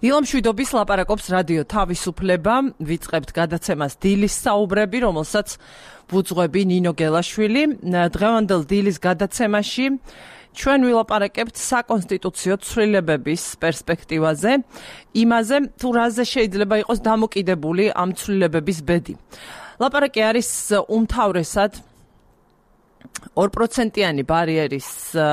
დილამშვიდობის ლაპარაკობს რადიო თავისუფლება, ვიწყებთ გადაცემას დილის საუბრები, რომელსაც ვუძღვები ნინო გელაშვილი. დღევანდელ დილის გადაცემაში ჩვენ ვილაპარაკებთ საკონსტიტუციო ცვლილებების პერსპექტივაზე, იმაზე, თუ რაზე შეიძლება იყოს დამოკიდებული ამ ცვლილებების ბედი. ლაპარაკი არის უმთავრესად 2%-იანი ბარიერის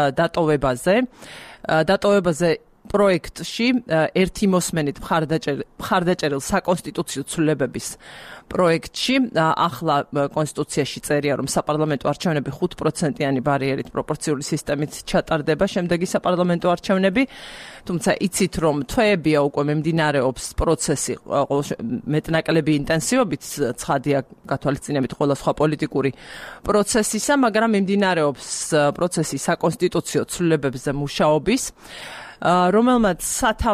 დატოვებაზე პროექტში ერთი მოსმენით მხარდაჭერილ საკონსტიტუციო ცვლილებების პროექტში ახლა კონსტიტუციაში წერია, რომ საპარლამენტო არჩევნები 5%-იანი ბარიერით პროპორციული სისტემით ჩატარდება, შემდეგი საპარლამენტო არჩევნები, თუმცა იცით, რომ თვეებია უკვე მიმდინარეობს პროცესი მეტნაკლები ინტენსივობით, ცხადია გათვალისწინებით ყველა სხვა პოლიტიკური პროცესისა, მაგრამ მიმდინარეობს პროცესი საკონსტიტუციო ცვლილებებზე მუშაობის, რომელმაც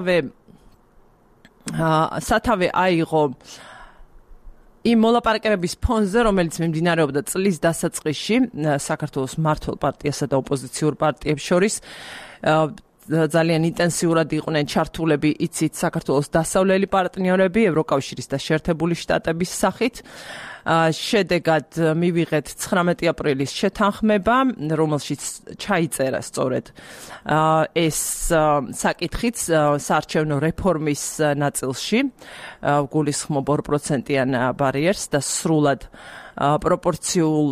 სათავე აიღო იმ მოლაპარაკებების ფონზე, რომელიც მიმდინარეობდა წლის დასაწყისში საქართველოს მმართველ პარტიასა და ოპოზიციურ პარტიებს შორის. ძალიან ინტენსიურად იყვნენ ჩართულები, იცით, საქართველოს დასავლელი პარტნიორები, ევროკავშირის და შეერთებული შტატების სახით. შედეგად მივიღეთ 19 აპრილის შეთანხმება, რომელშიც ჩაიწერა სწორედ ეს საკითხიც საარჩევნო რეფორმის ნაწილში, გულისხმობ 2%-იან ბარიერს და სრულად პროპორციულ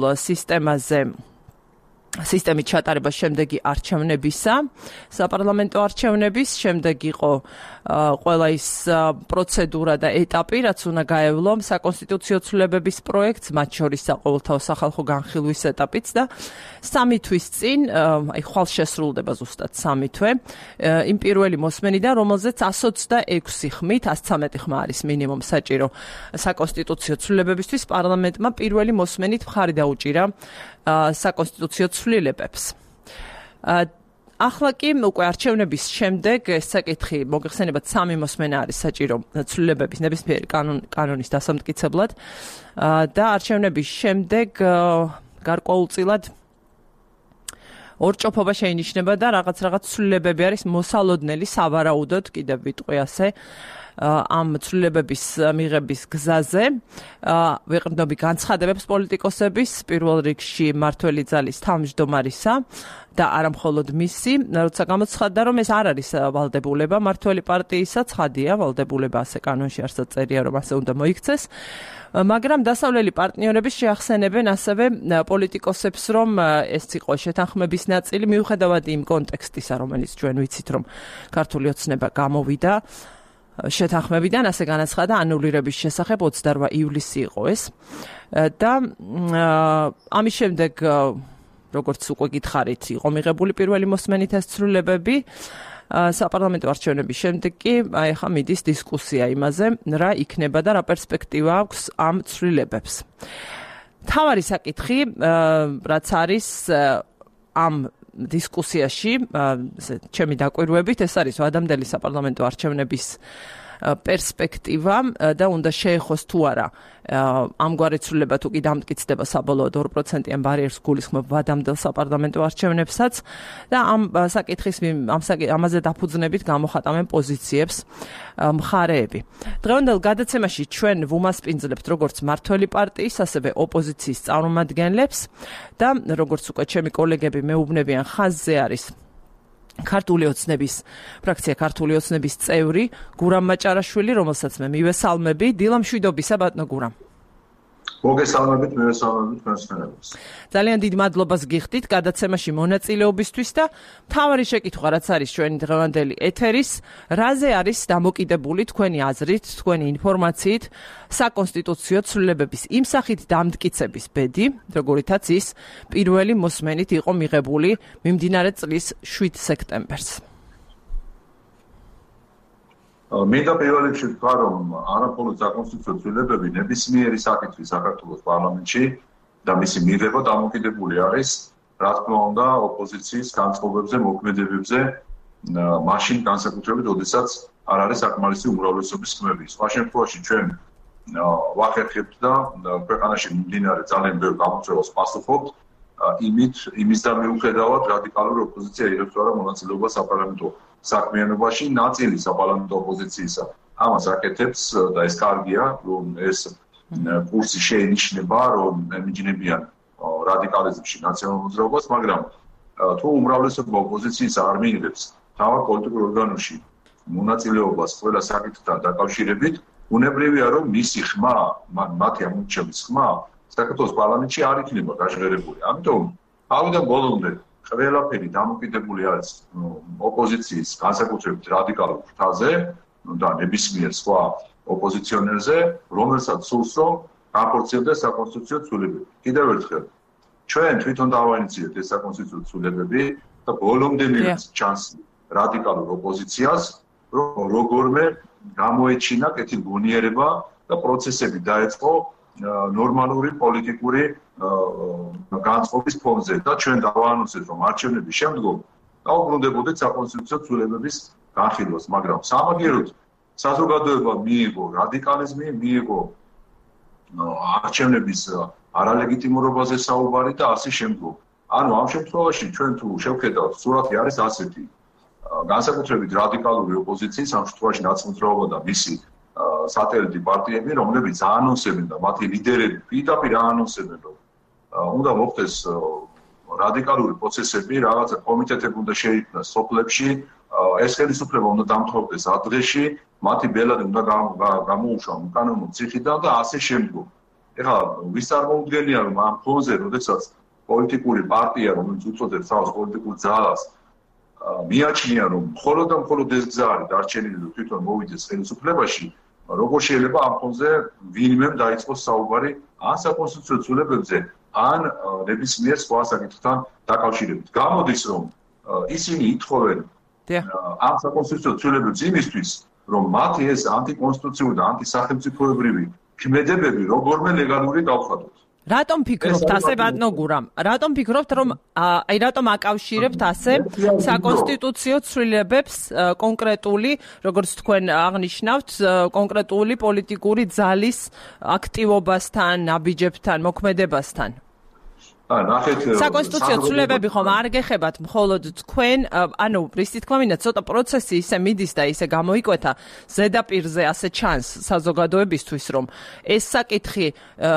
სისტემით ჩატარება შემდეგი არჩევნებისა, საპარლამენტო არჩევნების, შემდეგ იყო ყველა ის პროცედურა და ეტაპი, რაც უნდა გაევლო საკონსტიტუციო ცვლილებების პროექტს, მათ შორის საყოველთაო სახალხო განხილვის ეტაპიც და 3 თვის წინ, ხვალ შესრულდება ზუსტად 3 თვე, იმ პირველი მოსმენიდან, რომელზეც 126 ხმით, 113 ხმა არის მინიმუმ საჭირო საკონსტიტუციო ცვლილებებისთვის, პარლამენტმა პირველი მოსმენით მხარი დაუჭირა საკონსტიტუციო ცვლილებებს. ახლა კი უკვე არჩევნების შემდეგ ეს საკითხი მოგეხსენებათ 3 მოსმენა არის საჭირო ცვლილებების ნებისმიერი კანონის დასამტკიცებლად და არჩევნების შემდეგ გარკვეულწილად ორჭოფობა შეინიშნება და რაღაც ცვლილებები არის მოსალოდნელი სავარაუდოდ, კიდევ ვიტყვი ასე, ამ ცვლილებების მიღების გზაზე ვიყრდნობი განცხადებებს პოლიტიკოსების, პირველ რიგში მმართველი ძალის თავმჯდომარისა და არა მხოლოდ მისი, როცა გამოცხადდა, რომ ეს არ არის ვალდებულება მმართველი პარტიისა, ცხადია, ვალდებულება ასე კანონში არსად წერია, რომ ასე უნდა მოიქცეს, მაგრამ დასავლელი პარტნიორები შეახსენებენ ასევე პოლიტიკოსებს, რომ ეს იყო შეთანხმების ნაწილი, მიუხედავად იმ კონტექსტისა, რომელიც ჩვენ ვიცით, რომ ქართული ოცნება გამოვიდა შეთანხმებიდან, ასე განაცხადა ანულირების შესახებ 28 ივლისი იყო ეს და ამის შემდეგ, როგორც უკვე გითხარით, იყო მიღებული პირველი მოსმენით ეს ცვლილებები, საპარლამენტო არჩევნების შემდეგ კი ახლა მიდის დისკუსია იმაზე, რა იქნება და რა პერსპექტივა აქვს ამ ცვლილებებს. მთავარი საკითხი, რაც არის ამ დისკუსიაში, ჩემი დაკვირვებით, ეს არის ადამდელი საპარლამენტო არჩევნების პერსპექტივა და უნდა შეეხოს თუ არა ამგვარი ცვლილება თუ კი დამტკიცდება საბოლოოდ 2%-იან ბარიერს გულისხმობ ადამდელ საპარლამენტო არჩევნებსაც და ამაზე დაფუძნებით გამოხატავენ პოზიციებს მხარეები. დღევანდელ გადაცემაში ჩვენ ვუმასპინძლებთ როგორც მმართველი პარტიის, ასევე ოპოზიციის წარმომადგენლებს და როგორც უკვე ჩემი კოლეგები მეუბნებიან, ხაზზე არის ქართული ოცნების ფრაქცია ქართული ოცნების წევრი გურამ მაჭარაშვილი, რომელსაც მე მივესალმები. დილამშვიდობისა, ბატონო გურამ. მოგესალმებით, მივესალმებით თქვენს. ძალიან დიდ მადლობას გიხდით გადაცემაში მონაწილეობისთვის და მთავარი შეკითხვა, რაც არის ჩვენი დღევანდელი ეთერის, რაზე არის დამოკიდებული თქვენი აზრით, თქვენი ინფორმაციით საკონსტიტუციო ცვლილებების იმ სახით დამტკიცების ბედი, როგორითაც ის პირველი მოსმენით იყო მიღებული მიმდინარე წლის 7 სექტემბერს. მინდა პირველ რიგში ვთქვა, რომ არამხოლოდ საკონსტიტუციო ცვლილებები, ნებისმიერი საკითხი საქართველოს პარლამენტში და მისი მიღება დამოკიდებული არის, რა თქმა უნდა, ოპოზიციის განწყობებზე, მოქმედებებზე, მაშინ განსაკუთრებით, როდესაც არ არის საკმარისი უმრავლესობის ხმები. სხვა შემთხვევაში ჩვენ ვახერხებთ და ქვეყანაში მიმდინარე ძალიან ბევრ გამოწვევას პასუხობთ, იმის და მიუხედავად რადიკალური ოპოზიცია იღებს რა მონაწილეობას საპარლამენტო საქმიანობაში ნაწილი საპარლამენტო ოპოზიციისა ამას აკეთებს და ეს კარგია, რომ ეს კურსი შეინიშნება, რომ ემიჯნებიან რადიკალიზმში ნაციონალურ მოძრაობას, მაგრამ თუ უმრავლესობა ოპოზიციის არ მიიღებს თავად პოლიტიკურ ორგანოში მონაწილეობას ყველა საკითხთან დაკავშირებით, უნებრივია, რომ მისი ხმა, მათი ამორჩევის ხმა საქართველოს პარლამენტში არ იქნება გაჟღერებული. ამიტომ თავიდან ბოლომდე ყველაფერი დამოკიდებული არის ოპოზიციის განსაკუთრებით რადიკალურ ფრთაზე და ნებისმიერ სხვა ოპოზიციონერზე, რომელსაც სურს, რომ განხორციელდეს საკონსტიტუციო ცვლილებები. კიდევ ერთხელ, ჩვენ თვითონ დავაინიციირეთ ეს საკონსტიტუციო ცვლილებები და ბოლომდე მივიღეთ ჩანსი რადიკალურ ოპოზიციას, რომ როგორმე გამოეჩინა კეთილგონიერება და პროცესები დაეწყო ნორმალური პოლიტიკური განწყობის ფონზე და ჩვენ დავაანონსეთ, რომ არჩევნების შემდგომ დაუბრუნდებოდეთ საკონსტიტუციო ცვლილებების განხილვას, მაგრამ სამაგიეროდ საზოგადოება მიიღო რადიკალიზმი, მიიღო არჩევნების არალეგიტიმურობაზე საუბარი და ასე შემდგომ. ანუ ამ შემთხვევაში ჩვენ თუ შევხედავთ, სურათი არის ასეთი. განსაკუთრებით რადიკალური ოპოზიციის ამ შემთხვევაში ნაცმოძრაობა და მისი სატელიტი პარტიები, რომლებიც აანონსებენ და მათი ლიდერები პირდაპირ აანონსებენ, რომ უნდა მოხდეს რადიკალური პროცესები, რაღაცა კომიტეტები უნდა შეიქმნას სოფლებში, ეს ხელისუფლება უნდა დამთავრდეს ადრეში, მათი ბელადი უნდა გამოუშვა უკანონო ციხიდან და ასე შემდგომ. ეხლა ვის წარმოუდგენია, რომ ამ ფონზე, როდესაც პოლიტიკური პარტია, რომელიც უწოდებს თავს პოლიტიკურ ძალას, მიაჩნია, რომ მხოლოდ და მხოლოდ ეს გზა არის დარჩენილი, რომ თვითონ მოვიდეს ხელისუფლებაში, როგორ შეიძლება ამ ფონზე ვინმემ დაიწყოს საუბარი ან საკონსტიტუციო ცვლილებებზე, ან ნებისმიერ სხვა საკითხთან დაკავშირებით. გამოდის, რომ ისინი ითხოვენ ამ საკონსტიტუციო ცვლილებებს იმისთვის, რომ მათი ეს ანტიკონსტიტუციური და ანტისახელმწიფოებრივი ქმედებები როგორმე ლეგალური გავხადოთ. რატომ ფიქრობთ ასე ბატონო გურამ? რატომ ფიქრობთ, რომ აი რატომ აკავშირებთ ასე საკონსტიტუციო ცვლილებებს კონკრეტული, როგორც თქვენ აღნიშნავთ, კონკრეტული პოლიტიკური ძალის აქტივობასთან, ნაბიჯებთან, მოქმედებასთან? საკონსტიტუციო ცვლილებები ხომ არ გეხებათ მხოლოდ თქვენ, ანუ რის თქმა უნდა ცოტა პროცესი ისე მიდის და ისე გამოიკვეთა ზედაპირზე ასე ჩანს საზოგადოებისთვის, რომ ეს საკითხი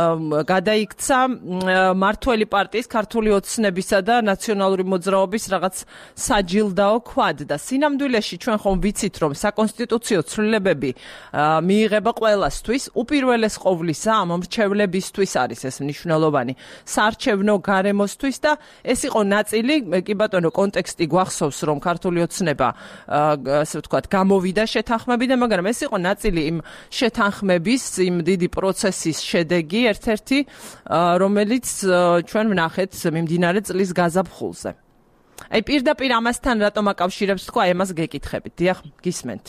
გადაიქცა მართველი პარტიის ქართული ოცნებისა და ნაციონალური მოძრაობის რაღაც საჯილდაო ქვად და სინამდვილეში ჩვენ ხომ ვიცით, რომ საკონსტიტუციო ცვლილებები მიიღება ყველასთვის, უპირველეს ყოვლისა ამ მრჩევლებისთვის არის ეს მნიშვნელოვანი საარჩევნო გარემოსთვის და ეს იყო ნაწილი, კი ბატონო, კონტექსტი გვახსოვს, რომ ქართული ოცნება, ასე ვთქვათ, გამოვიდა შეთანხმებიდან, მაგრამ ეს იყო ნაწილი იმ შეთანხმების, იმ დიდი პროცესის შედეგი, ერთ-ერთი, რომელიც ჩვენ ვნახეთ მიმდინარე წლის გაზაფხულზე. აი პირდაპირ ამასთან რატომ აკავშირებს თქვა, ამას გეკითხებით. დიახ, გისმენთ.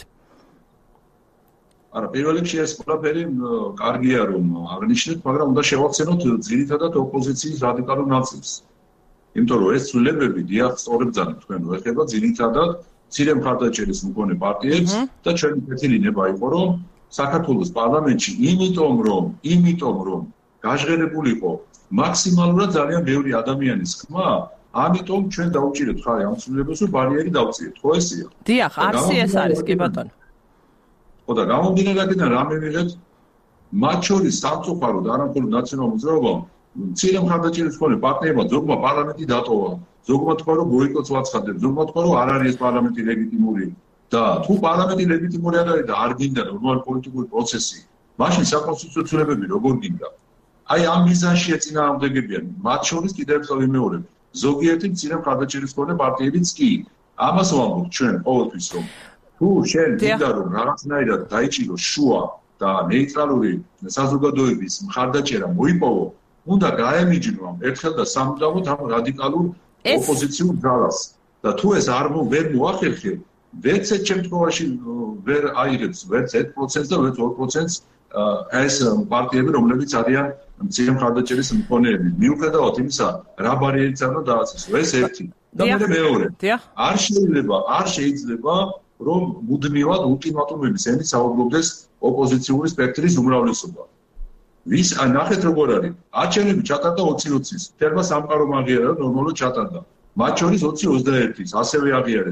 არა, პირველ რიგში ეს ყველაფერი კარგია, რომ აღნიშნეთ, მაგრამ უნდა შევახსენოთ ძირითადად ოპოზიციის რადიკალურ ნაწილს. იმიტომ რომ ეს ცვლილებები დიახ, სწორედ ძალიან თქვენ ვეხება ძირითადად მცირე მხარდაჭერის მქონე პარტიებს და ჩვენი კეთილინება იყო, რომ საქართველოს პარლამენტში იმიტომ რომ გაჟღერებულიყო მაქსიმალურად ძალიან ბევრი ადამიანის ხმა, ამიტომ ჩვენ დაუჭირეთ ხარი ამ ცვლილებებს, რომ ბარიერი დავწიეთ. ხო ესეა? დიახ, არსი ეს არის, კი ბატონო. და გამომდინარე აქედან რა მივიღეთ? მათ შორის სამწუხაროდ არა მხოლოდ ნაციონალურ მოძრაობამ, მცირე მხარდაჭერის მქონე პარტიებმა ზოგმა პარლამენტი დატოვა, ზოგმა თქვა, რომ ბოიკოტს ვაცხადებს, ზოგმა თქვა, რომ არ არის ეს პარლამენტი ლეგიტიმური და თუ პარლამენტი ლეგიტიმური არ არის და არ გინდა ნორმალური პოლიტიკური პროცესი, მაშინ საკონსტიტუციო ცვლილებები როგორ გინდა? აი ამ მიზანში ეწინააღმდეგებიან, მათ შორის კიდევ ერთხელ ვიმეორებ, ზოგიერთი მცირე მხარდაჭერის მქონე პარტიებიც კი. ამას ვამბობთ ჩვენ ყოველთვის, რომ თუ შენ გინდა რომ რაღაცნაირად დაიჭირო შუა და ნეიტრალური საზოგადოების მხარდაჭერა მოიპოვო, უნდა გაემიჯნო ერთხელ და სამუდამოდ ამ რადიკალურ ოპოზიციურ ძალას. და თუ ეს ვერ მოახერხე, ვერც ერთ შემთხვევაში ვერ აიღებს ვერც 1% და ვერც 2% ეს პარტიები, რომლებიც არიან მცირე მხარდაჭერის მქონეები. მიუხედავად იმისა, რა ბარიერიც არ უნდა დააწესო, ეს ერთი. და მეორე, არ შეიძლება რომ მუდმივად ულტიმატუმების ენით საუბრობდეს ოპოზიციური სპექტრის უმრავლესობა. ვის ნახეთ როგორ არის? არჩევნები ჩატარდა 20-20-ის. თერმა სამყარო აღიარა, ნორმალურად ჩატარდა. მათ შორის 20-21-ის ასევე აღიარეს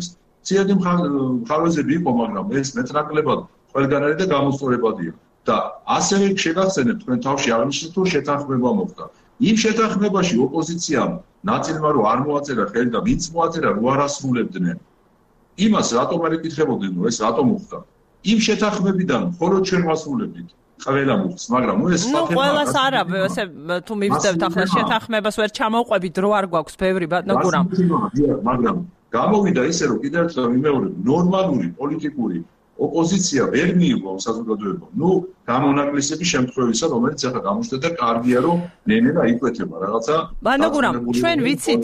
ძირითადი მხარვეზები იყო, მაგრამ ეს მეტნაკლებად ყველგანარი და გამოსწორებადია. და ასევე შეგახსენებთ თქვენ თავში აღნიშნეთ, რომ შეთანხმება მოხდა. იმ შეთანხმებაში ოპოზიციამ ნაწილმა რომ არ მოაწერა ხელი და ვინც მოაწერა რო არ ასრულებდნენ. იმას რატომ არ ეკითხებოდნენ, რომ ეს რატომ მოხდა? იმ შეთანხმებიდან მხოლოდ ჩვენ ვასრულებდით. ყველა მოხს, მაგრამ ეს ფაქტია. ყველას არა, ესე თუ მივსდევთ ახლა შეთანხმებას ვერ ჩამოვყვებით, დრო არ გვაქვს ბევრი ბატონო გურამ. მაგრამ გამოვიდა ისე, რომ კიდევ ერთხელ ვიმეორებ, ნორმალური პოლიტიკური ოპოზიცია ვერ მიიღო საზოგადოება. გამონაკლისების შემთხვევისა, რომელიც ახლა გამოჩნდა და კარგია, რომ ნენელა იკვეთება რაღაცა. ბატონო გურამ, ჩვენ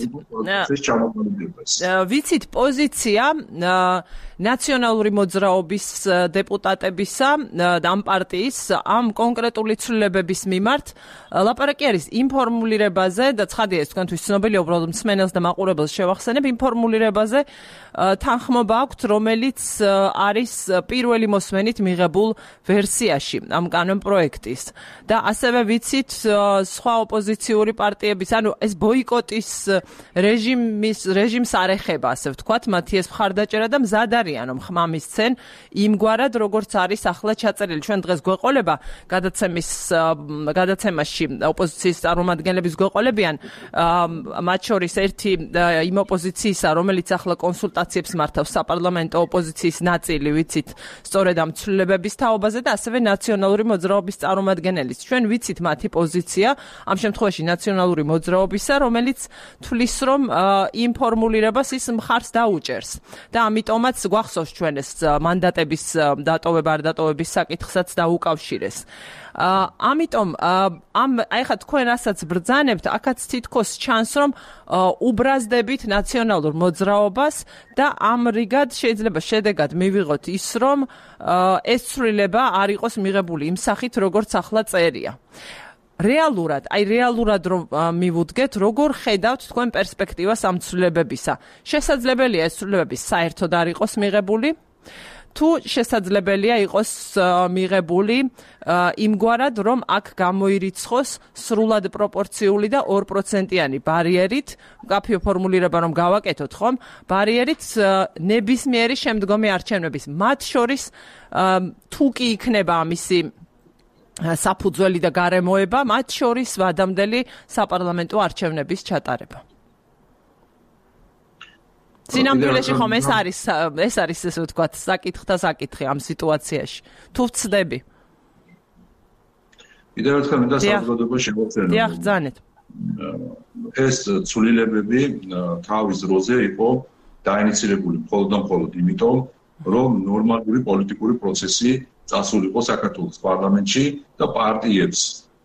ვიცით პოზიცია ნაციონალური მოძრაობის დეპუტატებისა და ამ პარტიის ამ კონკრეტული ცვლილებების მიმართ ლაპარაკი არის იმ ფორმულირებაზე და ცხადია ეს თქვენთვის ცნობილია, უბრალოდ მსმენელს და მაყურებელს შევახსენებ იმ ფორმულირებაზე თანხმობა აქვთ, რომელიც არის პირველი მოსმენით მიღებულ ვერსიაში ამ კანონპროექტის და ასევე ვიცით სხვა ოპოზიციური პარტიების, ანუ ეს ბოიკოტის რეჟიმს არ ეხება, ასე ვთქვათ, მათი ეს მხარდაჭერა და მზად არიან რომ ხმა მისცენ იმგვარად, როგორც არის ახლა ჩაწერილი. ჩვენ დღეს გვეყოლება გადაცემაში ოპოზიციის წარმომადგენლების გვეყოლებიან, მათ შორის ერთი იმ ოპოზიციისა, რომელიც ახლა კონსულტაციებს მართავს საპარლამენტო ოპოზიციის ნაწილი, ვიცით, სწორედ ამ ცვლილებების თაობაზე და ასევე ნაციონალური მოძრაობის წარმომადგენელიც. ჩვენ ვიცით მათი პოზიცია, ამ შემთხვევაში ნაციონალური მოძრაობისა, რომელიც თვლის, რომ იმ ფორმულირებას ის მხარს დაუჭერს. და ამიტომაც გვახსოვს ჩვენ ეს მანდატების დატოვება არ დატოვების საკითხსაც დაუკავშირეს. ამიტომ აი ხა თქვენ რასაც ბრძანებთ, აქაც თითქოს ჩანს, რომ უბრაზდებით ნაციონალურ მოძრაობას და ამ რიგად შეიძლება შედეგად მივიღოთ ის, რომ ეს ცვლილება არ იყოს მიღებული იმ სახით, როგორც ახლა წერია. რეალურად რომ მივუდგეთ, როგორ ხედავთ თქვენ პერსპექტივას ამ ცვლილებებისა? შესაძლებელია ეს ცვლილებები საერთოდ არ იყოს მიღებული? თუ შესაძლებელია იყოს მიღებული იმგვარად, რომ აქ გამოირიცხოს სრულად პროპორციული და 2%-იანი ბარიერით, მკაფიო ფორმულირება რომ გავაკეთოთ, ხომ? ბარიერით ნებისმიერი შემდგომი არჩევნების, მათ შორის თუ კი იქნება ამისი საფუძველი და გარემოება, მათ შორის ვადამდელი საპარლამენტო არჩევნების ჩატარება. სინამდვილეში ხომ ეს არის ესე ვთქვათ, საკითხთა საკითხი ამ სიტუაციაში. თუ ვცდები. კიდევ ერთხელ მინდა საზოგადოებას შევახსენო. დიახ, ბრძანეთ. ეს ცვლილებები თავის დროზე იყო დაინიცირებული მხოლოდ იმიტომ, რომ ნორმალური პოლიტიკური პროცესი წასულიყო საქართველოს პარლამენტში და პარტიებს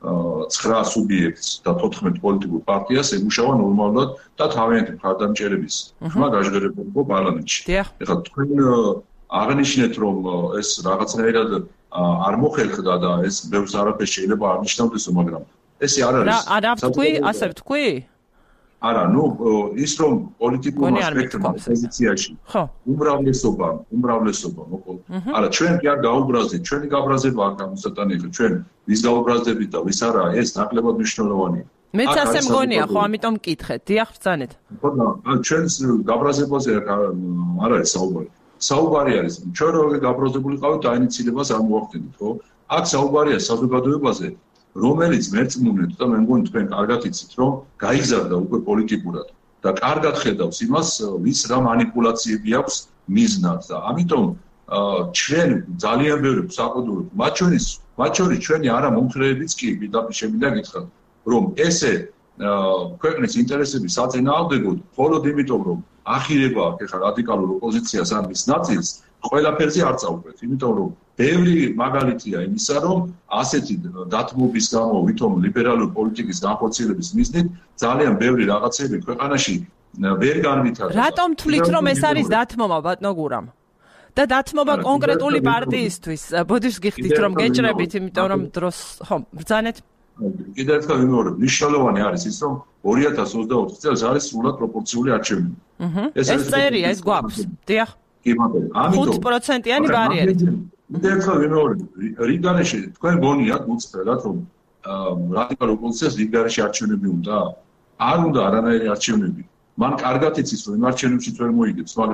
9 სუბიექტს და 14 პოლიტიკურ პარტიას ემუშავა ნორმალურად და თავიანთი მხარდამჭერების ხმა გაჟღერებულიყო პარლამენტში. ეხლა თქვენ აღნიშნეთ, რომ ეს რაღაცნაირად არ მოხერხდა და ეს ბევრს არაფერს შეიძლება არ ნიშნავდესო, მაგრამ ესე არ არის. არა ვთქვი, ასე ვთქვი? არა, ის რომ პოლიტიკურ სპექტრმა პოზიციაში უმრავლესობა მოყოლ. არა, ჩვენ კი არ გაუბრაზდით, ჩვენი გაბრაზება არ გამოსატანია, ჩვენ ვის გაუბრაზდებით და ვის არა, ეს ნაკლებად მნიშვნელოვანია. მეც ასე მგონია, ხო, ამიტომ მკითხეთ. დიახ, ბრძანეთ. ხო, ჩვენს გაბრაზებაზე არ არის საუბარი. საუბარი არის, ჩვენ რო გაბრაზებული ყავით, დაინიცირებას არ მოახდენით, ხო? აქ საუბარია საზოგადოებაზე, რომელიც მერწმუნეთ და მე მგონი თქვენ კარგად იცით, რომ გაიგზავნა უკვე პოლიტიკურად და კარგად ხედავს იმას, ვის რა манипуляციები აქვს მიზნად და ამიტომ ჩვენ ძალიან ბევრი საყდურობთ, მათ შორის ჩვენი არა მომხრეებიც კი შემინდა გითხრათ, რომ ესე ქვეყნის ინტერესების საწინააღმდეგოდ, მხოლოდ იმიტომ, რომ ახირება აქ ახლა რადიკალურ ოპოზიციას ან მის ნაწილს, ყველაფერზე არ წავუყვეთ, იმიტომ რომ ბევრი მაგალითია იმისა, რომ ასეთი დათმობის გამო, ვითომ ლიბერალური პოლიტიკის განხორციელების მიზნით ძალიან ბევრი რაღაცები ქვეყანაში ვერ განვითარდა. რატომ თვლით, რომ ეს არის დათმობა, ბატონო გურამ? და დათმობა კონკრეტული პარტიისთვის. ბოდიშ გიხდით, რომ გეჭრებით, იმიტომ რომ დროს, ხო, ბრძანეთ. კიდევ ერთხელ ვიმეორებ, მნიშვნელოვანი არის ის, რომ 2024 წელს არის სრულად პროპორციული არჩევნები. ეს წერია, ეს გვაქვს. დიახ. კი ბატონო, ამიტომ 5%-იანი ბარიერით. კიდევ ერთხელ ვიმეორებ, რიგგარეში თქვენ გონიათ უცხრად, რომ რადიკალურ ოპოზიციას რიგგარეში არჩევნები უნდა? არ უნდა არანაირი არჩევნები. მან კარგად იცის, რომ იმ არჩევნებშიც ვერ მოიგებს, მაგრამ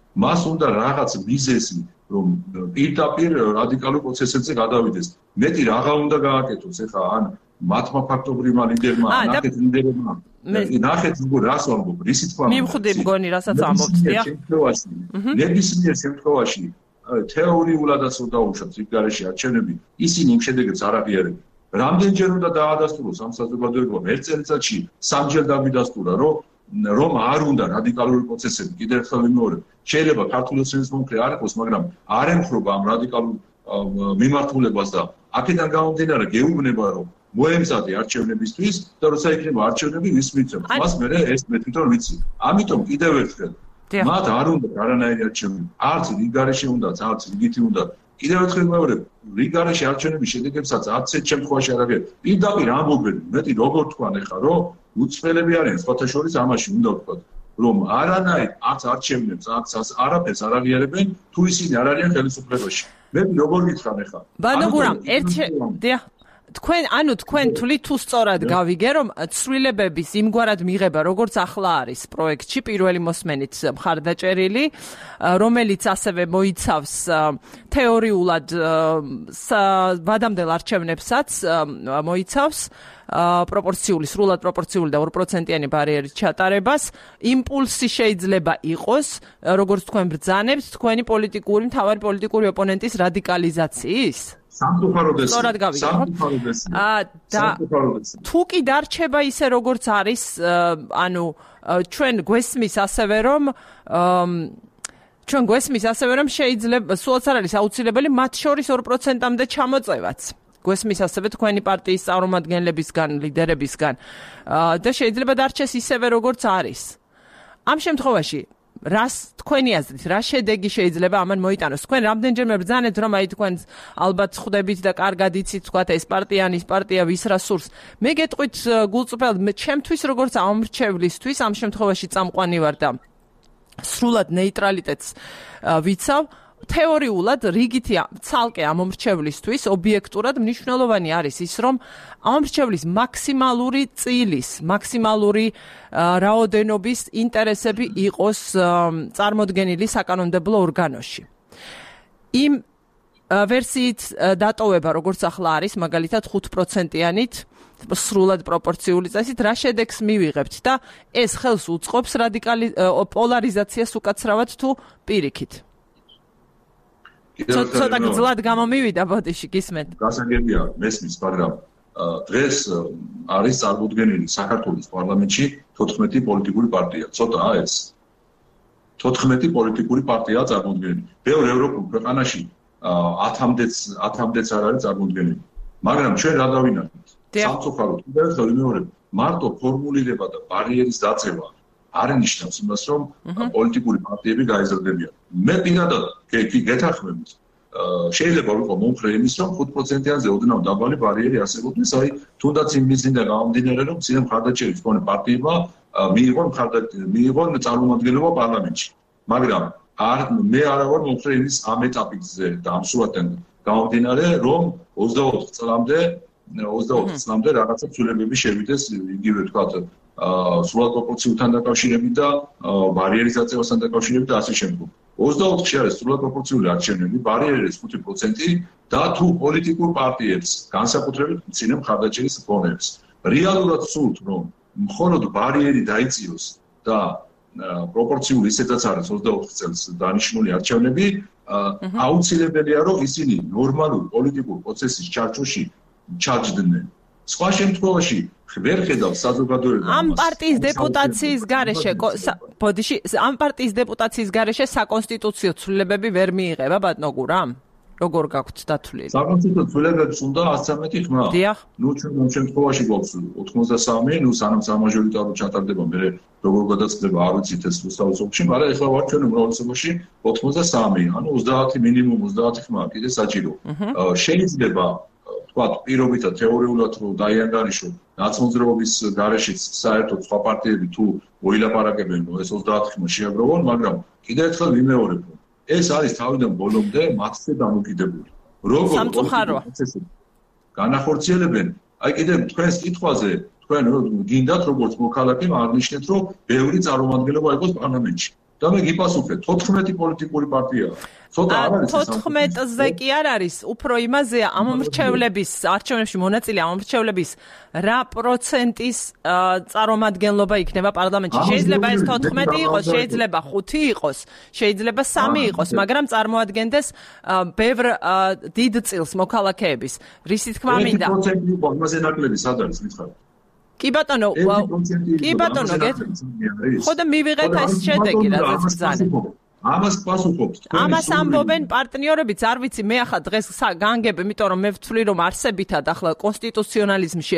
მას უნდა რაღაც მიზეზი რომ პირდაპირ რადიკალურ პროცესებზე გადავიდეს. მეტი რაღა უნდა გააკეთოს ახლა ან მათმა ფაქტობრივმა ლიდერმა, ნახეთ ლიდერებმა. ნახეთ როგორ რას ვამბობ, რისი თქმა უნდა. მივხვდი მგონი, რასაც ამბობთ, დიახ. ნებისმიერ შემთხვევაში თეორიულადაც უნდა დაუშვათ იქ გარეშე არჩევნები, ისინი იმ შედეგებს არ აღიარებენ. რამდენჯერ უნდა დაადასტუროს ამ საზოგადოებამ ერთ წელიწადში 3-ჯერ დაგვიდასტურა, რომ არ უნდა რადიკალური პროცესები, კიდევ ერთხელ ვიმეორებ, შეიძლება ქართული ოცნების მომხრე არ იყოს, მაგრამ არ ემხრობა ამ რადიკალურ მიმართულებას და აქედან გამომდინარე გეუბნება, რომ მოემზადე არჩევნებისთვის და როცა იქნება არჩევნები ვის მიწევს. მას მე ეს მე თვითონ ვიცი. ამიტომ კიდევ ერთხელ მათ არ უნდა არანაირი არჩევნები. არც რიგარეშე უნდა, არც რიგითი უნდა. კიდევ ერთხელ ვიმეორებ, რიგარეშე არჩევნების შედეგებსაც 10 შემთხვევაში არ აღიარებენ. პირდაპირ ამბობენ, მეტი როგორ თქვან ახლა, რომ უცხელები არიან, სხვათა შორის ამაში უნდა ვთქვათ, რომ არანაირ არც არჩევნებს, არც არაფერს არ აღიარებენ, თუ ისინი არ არიან ხელისუფლებაში. მე როგორ გითხრან ახლა? ბანოგურამ, დიახ. თქვენ თვლით თუ სწორად გავიგე, რომ ცვლილებების იმგვარად მიღება, როგორც ახლა არის პროექტში, პირველი მოსმენით მხარდაჭერილი, რომელიც ასევე მოიცავს თეორიულად ვადამდელ არჩევნებსაც მოიცავს სრულად პროპორციული და 2%-იანი ბარიერის ჩატარებას, იმპულსი შეიძლება იყოს, როგორც თქვენ ბრძანებთ, თქვენი მთავარი პოლიტიკური ოპონენტის რადიკალიზაციის? სამწუხაროდეს. თუ კი დარჩება ისე როგორც არის, ანუ ჩვენ გვესმის ასევე რომ შეიძლება სულაც არ არის აუცილებელი მათ შორის 2%-მდე ჩამოწევაც. გვესმის ასევე თქვენი პარტიის წარმომადგენლებისგან, ლიდერებისგან და შეიძლება დარჩეს ისევე როგორც არის. ამ შემთხვევაში რას თქვენი აზრით, რა შედეგი შეიძლება ამან მოიტანოს? თქვენ რამდენჯერმე ბრძანეთ, რომ თქვენ ალბათ ხვდებით და კარგად იცით, თქვათ ეს პარტია, ის პარტია ვის რა სურს. მე გეტყვით გულწრფელად, ჩემთვის როგორც ამომრჩევლისთვის ამ შემთხვევაში წამყვანი ვარ და სრულად ნეიტრალიტეტს ვიცავ. თეორიულად რიგითი ცალკე ამომრჩევლისთვის ობიექტურად მნიშვნელოვანი არის ის, რომ ამომრჩევლის მაქსიმალური წილის, მაქსიმალური რაოდენობის ინტერესები იყოს წარმოდგენილი საკანონმდებლო ორგანოში. იმ ვერსიით დატოვება, როგორც ახლა არის, მაგალითად 5%-იანით სრულად პროპორციული წესით, რა შედეგს მივიღებთ და ეს ხელს უწყობს პოლარიზაციას უკაცრავად თუ პირიქით. ცოტა გძლად გამომივიდა ბოდიში, გისმენთ. გასაგებია, მესმის, მაგრამ დღეს არის წარმოდგენილი საქართველოს პარლამენტში 14 პოლიტიკური პარტია. ცოტაა ეს. 14 პოლიტიკური პარტიაა წარმოდგენილი. ბევრ ევროპულ ქვეყანაში 10-მდეც არ არის წარმოდგენილი. მაგრამ ჩვენ რა დავინახეთ? სამწუხაროდ, ვიმეორებ, მარტო ფორმულირება და ბარიერის დაწევა არ ნიშნავს იმას, რომ პოლიტიკური პარტიები გაიზრდებიან. მე პირადად გეთანხმებით, შეიძლება ვიყო მომხრე იმის, რომ 5%-იანზე ოდნავ დაბალი ბარიერი არსებობდეს, თუნდაც იმ მიზნიდან გამომდინარე, რომ წინა მხარდაჭერის მქონე პარტიებმა მიიღონ წარმომადგენლობა პარლამენტში. მაგრამ მე არა ვარ მომხრე იმის ამ ეტაპზე და ამ სურათთან გამომდინარე, რომ 24 წლამდე რაღაცა ცვლილებები შევიდეს, იგივე ვთქვათ, სრულად პროპორციულთან დაკავშირებით და ბარიერის დაწევასთან დაკავშირებით და ასე შემდგომ. 24-ში არის სრულად პროპორციული არჩევნები, ბარიერი არის 5% და თუ პოლიტიკურ პარტიებს, განსაკუთრებით მცირე მხარდაჭერის მქონეებს, რეალურად სურთ, რომ მხოლოდ ბარიერი დაიწიოს და პროპორციული ისედაც არის 24 წელს დანიშნული არჩევნები, აუცილებელია, რომ ისინი ნორმალურ პოლიტიკურ პროცესის ჩარჩოში ჩაჯდნენ. სხვა შემთხვევაში ვერ ხედავ საზოგადოება ამ პარტიის დეპუტაციის გარეშე ბოდიში ამ პარტიის დეპუტაციის გარეშე საკონსტიტუციო ცვლილებები ვერ მიიღება ბატონოგურამ? როგორ გაქვთ დათვლილი? საკონსტიტუციო ცვლილებებს უნდა 113 ხმა. ნუ ჩვენ ამ შემთხვევაში გვაქვს 83, ნუ სანამ სამაჟორიტარო ჩატარდება, მე როგორ გადაწყდება არ ვიცით ეს რუსთავში, მაგრამ ეხლა ვარ ჩვენ უმრავლესობაში 83, ანუ 30 მინიმუმ 30 ხმა კიდე საჭირო. შეიძლება ვთქვათ, პირობითად თეორიულად რომ დაიანდარიშო ნაცმოძრაობის გარეშეც საერთოდ სხვა პარტიები თუ მოილაპარაკებენ, რომ ეს 30 ხმა შეაგროვონ, მაგრამ კიდევ ერთხელ ვიმეორებ, რომ ეს არის თავიდან ბოლომდე მათზე დამოკიდებული. როგორ პროცესები განახორციელებენ, კიდევ თქვენს კითხვაზე, თქვენ გინდათ როგორც მოქალაქემ აღნიშნეთ, რომ ბევრი წარმომადგენლობა იყოს პარლამენტში. და მე გიპასუხე 14 პოლიტიკური პარტიაა. ცოტა არ არის 14-ზე კი არ არის, უფრო იმაზეა ამ მრჩევლების არჩევნებში მონაწილე ამ მრჩევლების რა პროცენტის წარმომადგენლობა იქნება პარლამენტში. შეიძლება ეს 14 იყოს, შეიძლება 5 იყოს, შეიძლება 3 იყოს, მაგრამ წარმოადგენდეს ბევრ დიდ წილს მოქალაქეების. რისი თქმა მინდა? 1% იყო ამაზე ნაკლები სად არის მითხარ? კი ბატონო, ხო და მივიღეთ ეს შედეგი, რადგან ბრძანება. ამას პასუხობს. ამას ამბობენ პარტნიორებიც, არ ვიცი, მე ახლა დღეს განგებ, იმიტომ რომ მე ვთვლი რომ არსებითად ახლა კონსტიტუციონალიზმში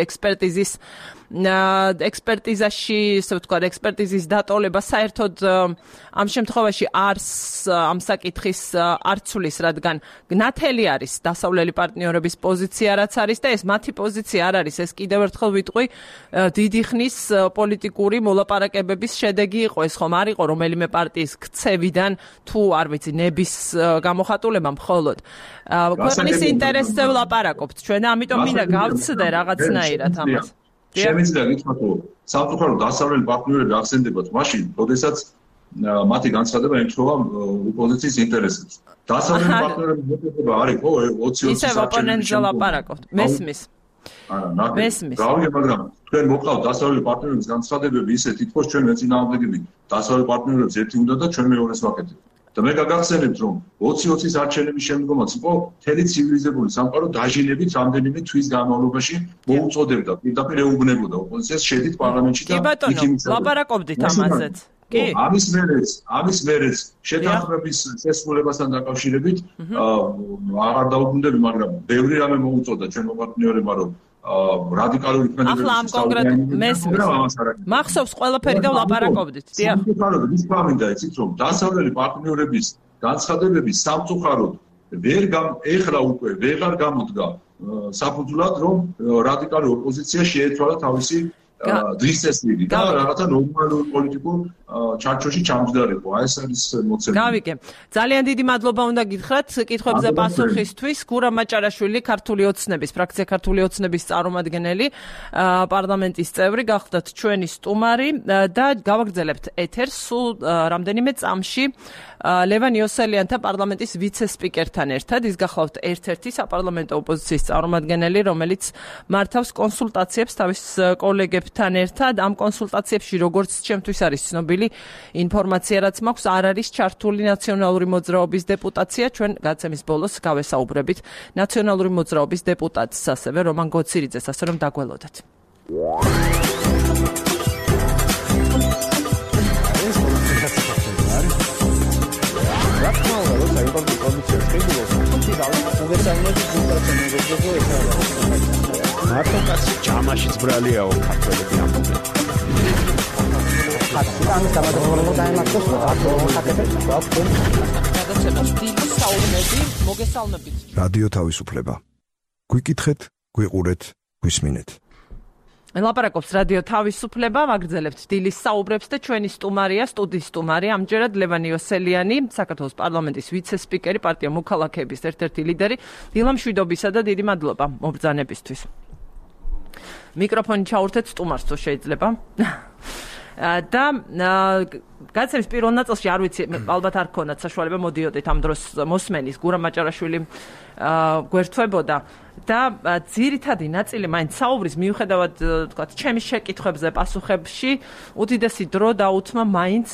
ექსპერტიზაში, ისე ვთქვათ, ექსპერტიზის დატოვება საერთოდ ამ შემთხვევაში ამ საკითხის არცulis, რადგან ნათელი არის დასავლელი პარტნიორების პოზიცია რაც არის და ეს მათი პოზიცია არ არის, ეს კიდევ ერთხელ ვიტყვი, დიდი ხნის პოლიტიკური მოლაპარაკებების შედეგი იყო, ეს ხომ არ იყო რომელიმე პარტიის ქცევიდან თუ არ ვიცი ნების გამოხატულება მხოლოდ ქვეყნის ინტერესზე ვლაპარაკობთ ჩვენ და ამიტომ მინდა გავცდე რაღაცნაირად ამას. შემიძლია გითხრათ რომ სამწუხაროდ დასავლელი პარტნიორები ახსენდებათ მაშინ, როდესაც მათი განცხადება ემთხვევა ოპოზიციის ინტერესებს. დასავლელი პარტნიორების მოტივება არის ხო 20-20 ისე ოპონენტზე ვლაპარაკობთ. მესმის. მესმის. რავია, მაგრამ თქვენ მოყავთ დასავლელი პარტნიორების განცხადებები ისე თითქოს ჩვენ მეწინააღმდეგები დასავლელი პარტნიორებს ერთი უნდა და ჩვენ მეორეს ვაკეთებთ. და მე გაგახსენებთ რომ 20-20 არჩევნების შემდგომაც იყო მთელი ცივილიზებული სამყარო დაჟინებით რამდენიმე თვის განმავლობაში მოუწოდებდა პირდაპირ ეუბნებოდა ოპოზიციას შედით პარლამენტში და კი ბატონო, ლაპარაკობდით ამაზეც. კი. ამის მერეც შეთანხმების შესრულებასთან დაკავშირებით აღარ დაუბრუნდები, მაგრამ ბევრი რამე მოუწოდა ჩვენო პარტნიორებმა რომ რადიკალური ქმედებების ახლა ამ კონკრეტ მახსოვს ყველაფერი და ვლაპარაკობდით. დიახ. სამწუხაროდ ის გვამინდა იცით რომ დასავლელი პარტნიორების განცხადებები სამწუხაროდ ეხლა უკვე ვეღარ გამოდგა საფუძვლად რომ რადიკალური ოპოზიცია შეეცვალა თავისი დღის წესრიგი და რაღაცა ნორმალურ პოლიტიკურ ჩარჩოში ჩამჯდარიყო. აი ეს არის მოცემული. გავიგე. ძალიან დიდი მადლობა უნდა გითხრათ კითხვებზე პასუხისთვის. გურამ მაჭარაშვილი, ქართული ოცნების, ფრაქცია ქართული ოცნების წარმომადგენელი, პარლამენტის წევრი, გახდათ ჩვენი სტუმარი და გავაგრძელებთ ეთერს სულ რამდენიმე წამში ლევან იოსელიანთა პარლამენტის ვიცე-სპიკერთან ერთად. ის გახლავთ ერთ-ერთი საპარლამენტო ოპოზიციის წარმომადგენელი, რომელიც მართავს კონსულტაციებს თავის კოლეგებთან ერთად. ამ კონსულტაციებში, როგორც ჩემთვის არის ცნობილი ინფორმაცია, რაც მაქვს, არ არის ჩართული ნაციონალური მოძრაობის დეპუტაცია. ჩვენ გაცემის ბოლოს გავესაუბრებით ნაციონალური მოძრაობის დეპუტატს, ასევე რომან გოცირიძეს, ასე რომ დაგველოდეთ. მარტო კაცი ჯამაშიც ბრალიაო ქართველები ამბობენ. ამის გამოდროულად დაემართოს რადიო თავისუფლება. გვიკითხეთ, გვიყურეთ, გვისმინეთ. ლაპარაკობს რადიო თავისუფლება, ვაგრძელებთ დილის საუბრებს და ჩვენი სტუმარია, სტუდიის სტუმარი, ამჯერად ლევან იოსელიანი, საქართველოს პარლამენტის ვიცე-სპიკერი, პარტია მოქალაქეების ერთ-ერთი ლიდერი. დილა მშვიდობისა და დიდი მადლობა მობრძანებისთვის. მიკროფონი ჩაურთეთ სტუმარს, თუ შეიძლება. და გაცემის პირველ ნაწილში არ ვიცი, ალბათ არ ქონდათ საშუალება მოდიოდეთ ამ დროს მოსმენის გურამ მაჭარაშვილი გვერთვებოდა და ძირითადი ნაწილი მაინც საუბრის მიუხედავად თქვათ ჩემი შეკითხვებზე პასუხებში უდიდესი დრო დაუთმა მაინც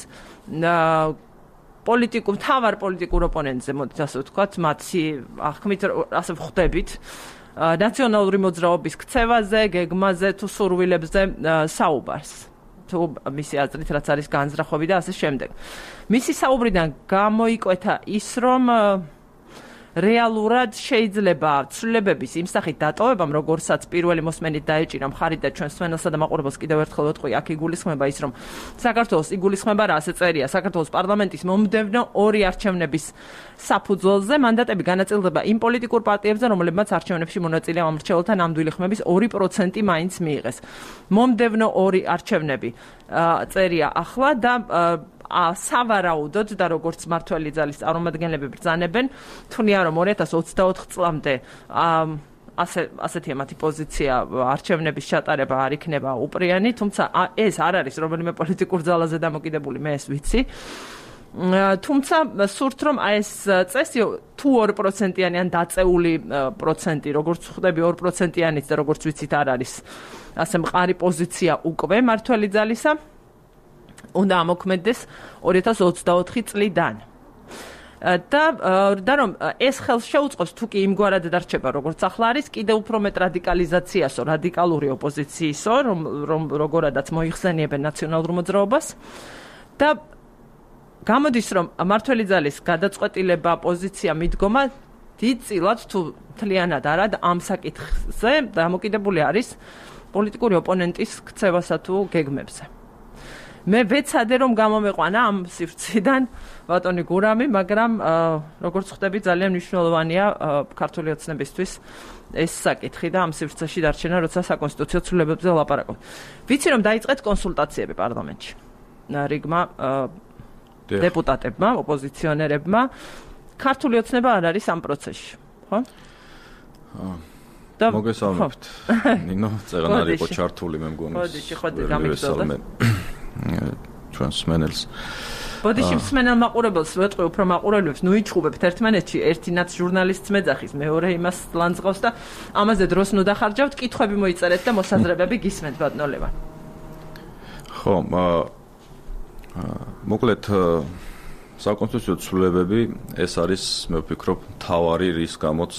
მთავარ პოლიტიკურ ოპონენტზე, მოდით ასე ვთქვათ, მათი აღქმით ასე ვხვდებით ნაციონალური მოძრაობის ქცევაზე, გეგმაზე თუ სურვილებზე საუბარს. თუ მისი აზრით რაც არის განზრახვები და ასე შემდეგ. მისი საუბრიდან გამოიკვეთა ის, რომ რეალურად შეიძლება ცვლილებების იმ სახით დატოვებამ, როგორცაც პირველი მოსმენით დაეჭირა მხარი და ჩვენს მსმენელსა და მაყურებელს კიდევ ერთხელ ვეთქვი, აქ იგულისხმება ის, რომ საქართველოს იგულისხმება რა, ასე წერია, საქართველოს პარლამენტის მომდევნო 2 არჩევნების საფუძველზე მანდატები განაწილდება იმ პოლიტიკურ პარტიებზე, რომლებმაც არჩევნებში მონაწილე ამ მრჩეველთა ნამდვილი ხმების 2% მაინც მიიღეს. მომდევნო 2 არჩევნები წერია ახლა და სავარაუდოდ და როგორც მართველი ძალის წარმომადგენლები ბრძანებენ, თვლიან რომ 2024 წლამდე ასეთია მათი პოზიცია, არჩევნების ჩატარება არ იქნება უპრიანი, თუმცა ეს არ არის რომელიმე პოლიტიკურ ძალაზე დამოკიდებული, მე ეს ვიცი. თუმცა სურთ რომ აი ეს წესი თუ 2%-იანი ან დაწეული პროცენტი, როგორც ხვდები 2%-იანიც და როგორც ვიცით არ არის ასე მყარი პოზიცია უკვე მართველი ძალისა, უნდა ამოქმედდეს 2024 წლიდან. და რომ ეს ხელს შეუწყოს თუ კი იმგვარად დარჩება როგორც ახლა არის, კიდევ უფრო მეტ რადიკალიზაციასო, რადიკალური ოპოზიციისო, რომ როგორადაც მოიხსენიებენ ნაციონალურ მოძრაობას და გამოდის რომ მართველი ძალის გადაწყვეტილება, პოზიცია, მიდგომა დიდწილად თუ მთლიანად არა ამ საკითხზე დამოკიდებული არის პოლიტიკური ოპონენტის ქცევასა თუ გეგმებზე. მე ვეცადე რომ გამომეყვანა ამ სივრციდან ბატონი გურამი, მაგრამ როგორც ხვდები ძალიან მნიშვნელოვანია ქართული ოცნებისთვის ეს საკითხი და ამ სივრცეში დარჩენა, როცა საკონსტიტუციო ცვლილებებზე ვლაპარაკობთ. ვიცი რომ დაიწყეთ კონსულტაციები პარლამენტში. რიგმა დეპუტატებმა, ოპოზიციონერებმა, ქართული ოცნება არ არის ამ პროცესში, ხო? მოგესალმებით. ნინო, წეგანარი იყო ჩართული, მე მგონი. ხოდი, გამიგზავნა. ჩვენს მენელს. ბოდიში მსმენელ მაყურებელს ვეტყვი უფრო მაყურებლებს, ნუ იჩხუბებთ ერთმანეთში, ერთი ნაც ჟურნალისტს მეძახის, მეორე იმას ლანძღავს და ამაზე დროს ნუ დახარჯავთ, კითხვები მოიწერეთ და მოსაზრებები გისმენთ ბატონო ლევან. ხო, მოკლედ საკონსტიტუციო ცვლილებები ეს არის, მე ვფიქრობ, მთავარი რის გამოც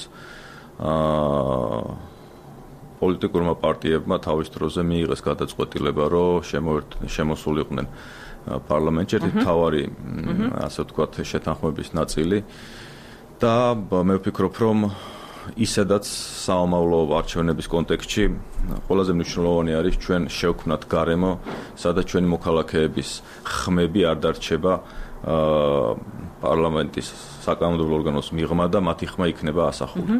პოლიტიკურმა პარტიებმა თავის დროზე მიიღეს გადაწყვეტილება, რომ შემოსულიყვნენ პარლამენტში ერთი მთავარი, ასე ვთქვათ, შეთანხმების ნაწილი და მე ვფიქრობ, რომ ისედაც საომავლო არჩევნების კონტექსტში ყველაზე მნიშვნელოვანი არის ჩვენ შევქმნათ გარემო, სადაც ჩვენი მოქალაქეების ხმები არ დარჩება პარლამენტის საკანონმდებლო ორგანოს მიღმა და მათი ხმა იქნება ასახული.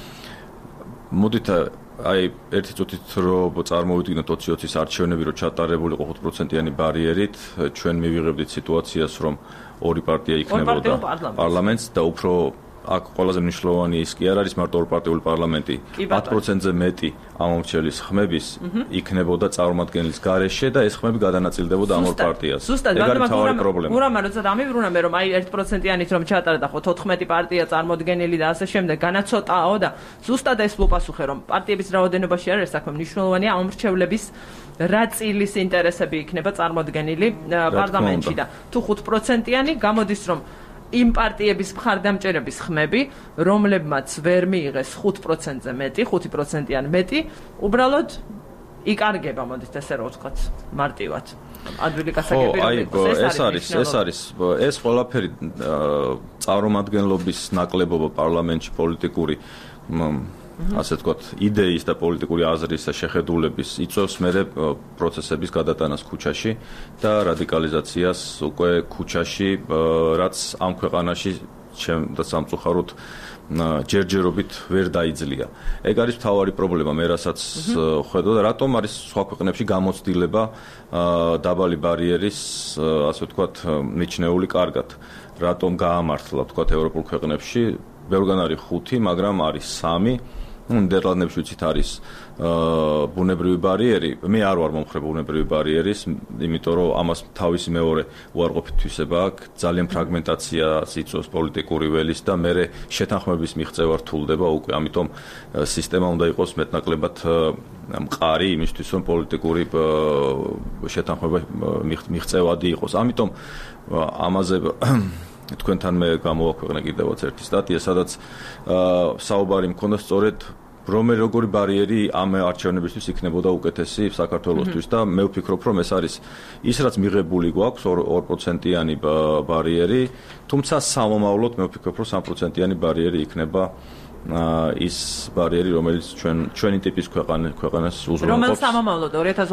მოდით აი ერთი წუთით რომ წარმოვიდგინოთ 2020-ის არჩევნები რომ ჩატარებული იყო 5%-იანი ბარიერით, ჩვენ მივიღებდით სიტუაციას, რომ ორი პარტია იქნებოდა პარლამენტს და უფრო აქ ყველაზე მნიშვნელოვანი ის კი არ არის მარტო ორპარტიული პარლამენტი, 10%-ზე მეტი ამომრჩელის ხმების იქნებოდა წარმომადგენლის გარეშე და ეს ხმები გადანაწილდებოდა ამ ორ პარტიას. ეგ არის მთავარი პრობლემა. ურამა როცა დამიბრუნαμε რომ აი 1%-იანით რომ ჩატარდა ხო 14 პარტია წარმოდგენილი და ასე შემდეგ, განაცოტაო და ზუსტად ეს ვუპასუხე რომ პარტიების რაოდენობაში არ არის საქმე, მნიშვნელოვანია ამომრჩევლების რა წილის ინტერესები იქნება წარმოდგენილი პარლამენტში და თუ 5%-იანი გამოდის რომ იმ პარტიების მხარდამჭერების ხმები, რომლებმაც ვერ მიიღეს 5%-ზე მეტი, 5%-იან მეტი, უბრალოდ იკარგება, მოდით ესე რომ ვთქვათ, მარტივად. ადვილი გასაგები რომ იყოს, ეს ყველაფერი წარმომადგენლობის ნაკლებობა პარლამენტში პოლიტიკური ასე ვთქვათ, იდეის და პოლიტიკური აზრის და შეხედულების იწვევს მერე პროცესების გადატანას ქუჩაში და რადიკალიზაციას უკვე ქუჩაში, რაც ამ ქვეყანაში და სამწუხაროდ ჯერჯერობით ვერ დაიძლია. ეგ არის მთავარი პრობლემა, მე რასაც ხედავ და რატომ არის სხვა ქვეყნებში გამოცდილება დაბალი ბარიერის, ასე ვთქვათ, მიჩნეული კარგად. რატომ გაამართლა, ვთქვათ, ევროპულ ქვეყნებში, ბევრგან არის 5, მაგრამ არის 3. ნიდერლანდებში ვიცით არის ბუნებრივი ბარიერი. მე არ ვარ მომხრე ბუნებრივი ბარიერის, იმიტომ რომ ამას თავისი მეორე უარყოფით თვისება აქვს, ძალიან ფრაგმენტაციას იწვევს პოლიტიკური ველის და მე შეთანხმების მიღწევა რთულდება უკვე. ამიტომ სისტემა უნდა იყოს მეტნაკლებად მყარი იმისთვის, რომ პოლიტიკური შეთანხმება მიღწევადი იყოს. ამიტომ ამაზე თქვენთან მე გამოვაქვეყნე კიდევაც ერთი სტატია, სადაც საუბარი მქონდა სწორედ როგორი ბარიერი ამ არჩევნებისთვის იქნებოდა უკეთესი საქართველოსთვის და მე ვფიქრობ, რომ ეს არის ის, რაც მიღებული გვაქვს 2%-იანი ბარიერი, თუმცა სამომავლოდ მე ვფიქრობ, რომ 3%-იანი ბარიერი იქნება ის ბარიერი, რომელიც ჩვენი ტიპის ქვეყანას უზრუნველყოფს. რომელ სამომავლოდ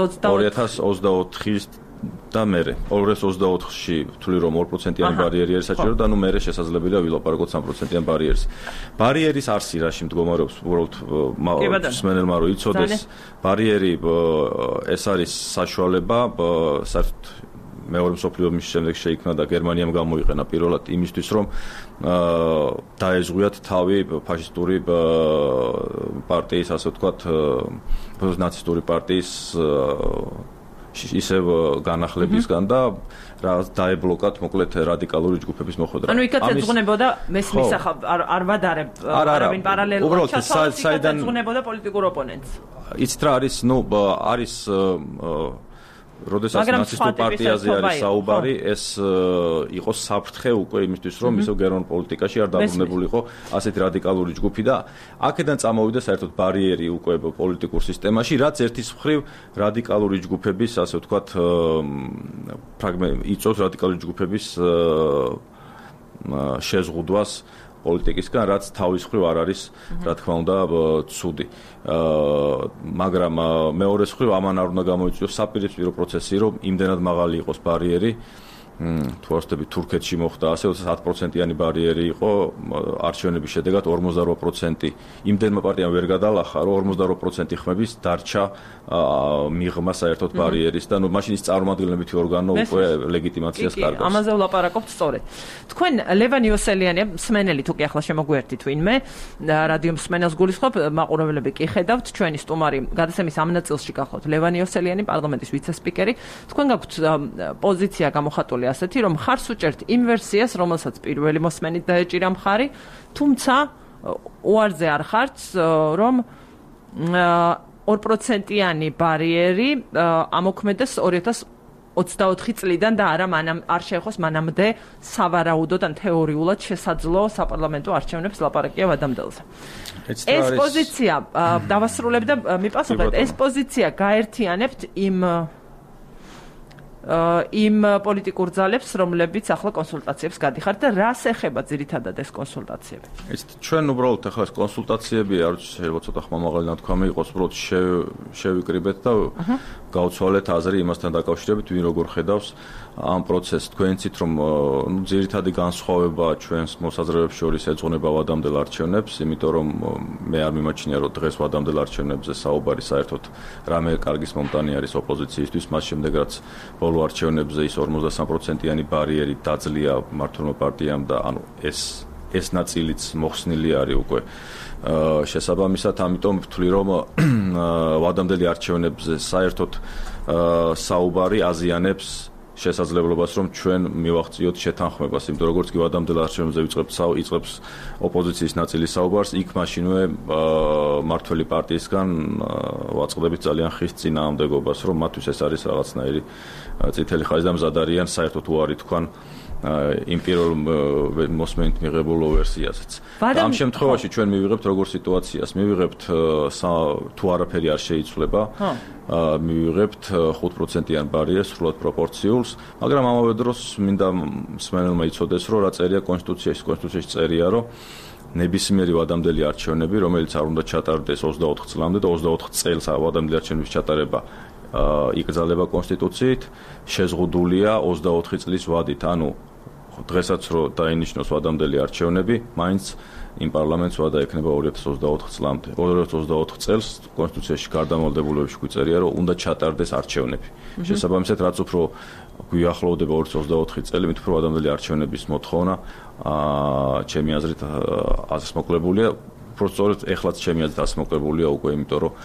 2024-ის და მერე 2024-ში ვთვლი რომ 2%-იანი ბარიერი არის საჭირო და ნუ მერე შესაძლებელია ვილაპარაკოთ 3%-იან ბარიერს. ბარიერის არსი რაში მდგომარეობს, უბრალოდ მსმენელმა რომ იცოდეს, ბარიერი ეს არის საშუალება, საერთოდ მეორე მსოფლიო ომის შემდეგ შეიქმნა და გერმანიამ გამოიყენა პირველად იმისთვის, რომ დაეზღვიათ თავი ფაშისტური პარტიის, ასე ვთქვათ, ნაცისტური პარტიის ისევ განახლებისგან და დაებლოკათ მოკლედ რადიკალური ჯგუფების მოხვედრა. ანუ იქაც ეძღვნებოდა მესმის არ ვადარებ არავინ პარალელურად ჩასვლა, საიდან ეძღვნებოდა პოლიტიკურ ოპონენტს. იცით რა არის, არის როდესაც ნაცისტურ პარტიაზე არის საუბარი, ეს იყო საფრთხე უკვე იმისთვის, რომ ისო გერმანულ პოლიტიკაში არ დაბრუნებულიყო ასეთი რადიკალური ჯგუფი და აქედან წამოვიდა საერთოდ ბარიერი უკვე პოლიტიკურ სისტემაში, რაც ერთის მხრივ რადიკალური ჯგუფების, ასე ვთქვათ, იწვევს რადიკალური ჯგუფების შეზღუდვას პოლიტიკისგან, რაც თავის მხრივ არ არის, რა თქმა უნდა, ცუდი. მაგრამ მეორე მხრივ ამან არ უნდა გამოიწვიოს საპირისპირო პროცესი, რომ იმდენად მაღალი იყოს ბარიერი, თუ არსდები თურქეთში მოხდა ასე 10%-იანი ბარიერი იყო არჩევნების შედეგად 48% იმდენმა პარტიამ ვერ გადალახა, რომ 48% ხმების დარჩა მიღმა საერთოდ ბარიერის და მაშინ ის წარმომადგენლობითი ორგანო უკვე ლეგიტიმაციას კარგავს. ამაზე ვლაპარაკობთ სწორედ. თქვენ ლევან იოსელიანი მსმენელი თუ კი ახლა შემოგვერთით ვინმე, რადიო მსმენელს გულისხმობ, მაყურებლები კი ხედავთ, ჩვენი სტუმარი გადაცემის ამ ნაწილში გახლავთ ლევან იოსელიანი, პარლამენტის ვიცე-სპიკერი. თქვენ გაქვთ პოზიცია გამოხატული ასეთი, რომ ხარს უჭერთ იმ ვერსიას, რომელსაც პირველი მოსმენით დაეჭირა მხარი, თუმცა უარზე არ ხართ, რომ 2%-იანი ბარიერი ამოქმედდეს 2024 წლიდან და არ შეეხოს მანამდე სავარაუდოდ ან თეორიულად შესაძლო საპარლამენტო არჩევნებს ლაპარაკია ვადამდელზე. ეს პოზიცია დავასრულებ და მიპასუხეთ, ეს პოზიცია გაერთიანებთ იმ პოლიტიკურ ძალებს, რომლებიც ახლა კონსულტაციებს გადიხართ და რას ეხება ძირითადად ეს კონსულტაციები? ჩვენ უბრალოდ ახლა ეს კონსულტაციები არ ვიცი, შეიძლება ცოტა ხმამაღალი ნათქვამი იყოს, უბრალოდ შევიკრიბეთ და გავცვალეთ აზრი იმასთან დაკავშირებით, ვინ როგორ ხედავს ამ პროცესს. თქვენ იცით, რომ ძირითადი განსხვავება ჩვენს მოსაზრებებს შორის ეძღვნება ვადამდელ არჩევნებს, იმიტომ რომ მე არ მიმაჩნია, რომ დღეს ვადამდელ არჩევნებზე საუბარი საერთოდ რამე კარგის მომტანი არის ოპოზიციისთვის, მას შემდეგ რაც ბოლო არჩევნებზე ის 53%-იანი ბარიერი დაძლია მართლმა პარტიამ და ანუ ეს ნაწილიც მოხსნილი არის უკვე შესაბამისად, ამიტომ ვთვლი, რომ ვადამდელი არჩევნებზე საერთოდ საუბარი აზიანებს შესაძლებლობას, რომ ჩვენ მივახციოთ შეთანხმებას, იმიტომ როგორც კი ვადამდელ არჩევნებზე იწყებს ოპოზიციის ნაწილი საუბარს, იქ მაშინვე მართველი პარტიისგან ვაწყდებით ძალიან ხის წინააღმდეგობას, რომ მათთვის ეს არის რაღაცნაირი წითელი ხაზი და მზად არიან საერთოდ უარი თქვან იმ პირველ მოსმენით მიღებულ ვერსიაზეც. ამ შემთხვევაში ჩვენ მივიღებთ როგორ სიტუაციას, მივიღებთ თუ არაფერი არ შეიცვლება, მივიღებთ 5%-იან ბარიერს, სრულად პროპორციულს, მაგრამ ამავე დროს მინდა მსმენელმა იცოდეს, რომ რა წერია კონსტიტუციაში წერია, რომ ნებისმიერი ვადამდელი არჩევნები, რომელიც არ უნდა ჩატარდეს 24 წლამდე და 24 წელს ვადამდელი არჩევნების ჩატარება იკრძალება კონსტიტუციით, შეზღუდულია 24 წლის ვადით, ანუ დღესაც რო დაინიშნოს ვადამდელი არჩევნები, მაინც იმ პარლამენტს ვადა ექნება 2024 წლამდე. 2024 წელს კონსტიტუციაში გარდამავალდებულებებში გვიწერია, რომ უნდა ჩატარდეს არჩევნები. შესაბამისად, რაც უფრო გვიახლოვდება 2024 წელი, მით უფრო ვადამდელი არჩევნების მოთხოვნა, ჩემი აზრით აზრს მოკლებულია, უბრალოდ ეხლაც ჩემი აზრით აზრს მოკლებულია უკვე, იმიტომ რომ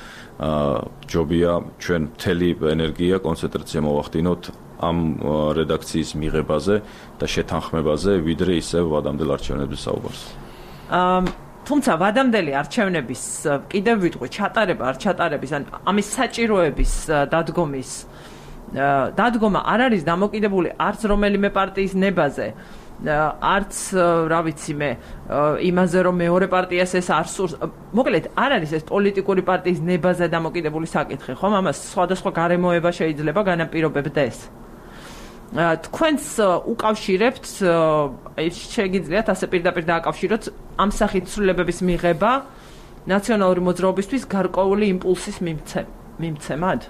ჯობია ჩვენ მთელი ენერგია, კონცენტრაცია მოვახდინოთ ამ რედაქციის მიღებაზე და შეთანხმებაზე, ვიდრე ისევ ვადამდელ არჩევნების საუბარს. თუმცა ვადამდელი არჩევნების კიდევ ვიტყვი, ჩატარება არ ჩატარების, ან ამის საჭიროების დადგომა არ არის დამოკიდებული არც რომელიმე პარტიის ნებაზე, არც რა ვიცი მე იმაზე რომ მეორე პარტიას ეს არ სურს. მოკლედ არ არის ეს პოლიტიკური პარტიის ნებაზე დამოკიდებული საკითხი, ხომ? ამას სხვადასხვა გარემოება შეიძლება განაპირობებდეს. თქვენს უკავშირებთ, შეგიძლიათ ასე პირდაპირ დააკავშიროთ ამ სახით ცვლილებების მიღება ნაციონალური მოძრაობისთვის გარკვეული იმპულსის მიმცემად?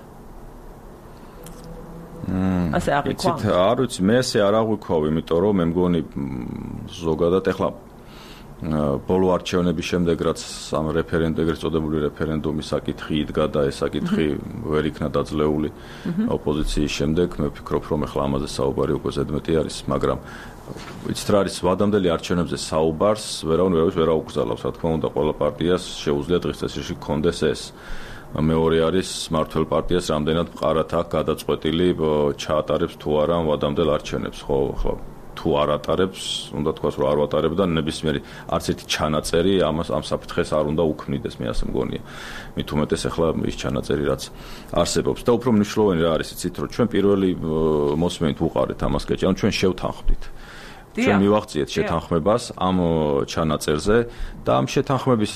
ასე აღიქვა? იცით, არ ვიცი, მე ესე არ აღვიქვავ, იმიტომ რომ მე მგონი ზოგადად ეხლა ბოლო არჩევნების შემდეგ, რაც ამ ეგრეთ წოდებული რეფერენდუმის საკითხი იდგა და ეს საკითხი ვერ იქნა დაძლეული ოპოზიციის შემდეგ, მე ვფიქრობ, რომ ეხლა ამაზე საუბარი უკვე ზედმეტი არის, მაგრამ იცით რა არის, ვადამდელი არჩევნებზე საუბარს ვერავინ ვერ აუკრძალავს, რა თქმა უნდა, ყველა პარტიას შეუძლია დღის წესრიგში გქონდეს ეს. მეორე არის მართლ პარტიას რამდენად მყარად აქვს გადაწყვეტილი ჩაატარებს თუ არა ვადამდელ არჩევნებს, ხო, ხო. თუ არ ატარებს, უნდა თქვას, რომ არ ვატარებ და ნებისმიერი არც ერთი ჩანაწერი ამ საფრთხეს არ უნდა უქმნიდეს, მე ასე მგონია. მით უმეტეს ახლა ის ჩანაწერი რაც არსებობს და უფრო მნიშვნელოვანი რა არის იცით, რომ ჩვენ პირველი მოსმენით უყარეთ ამას კეჭი, ანუ ჩვენ შევთანხმდით. ჩვენ მივაღწიეთ შეთანხმებას ამ ჩანაწერზე და ამ შეთანხმების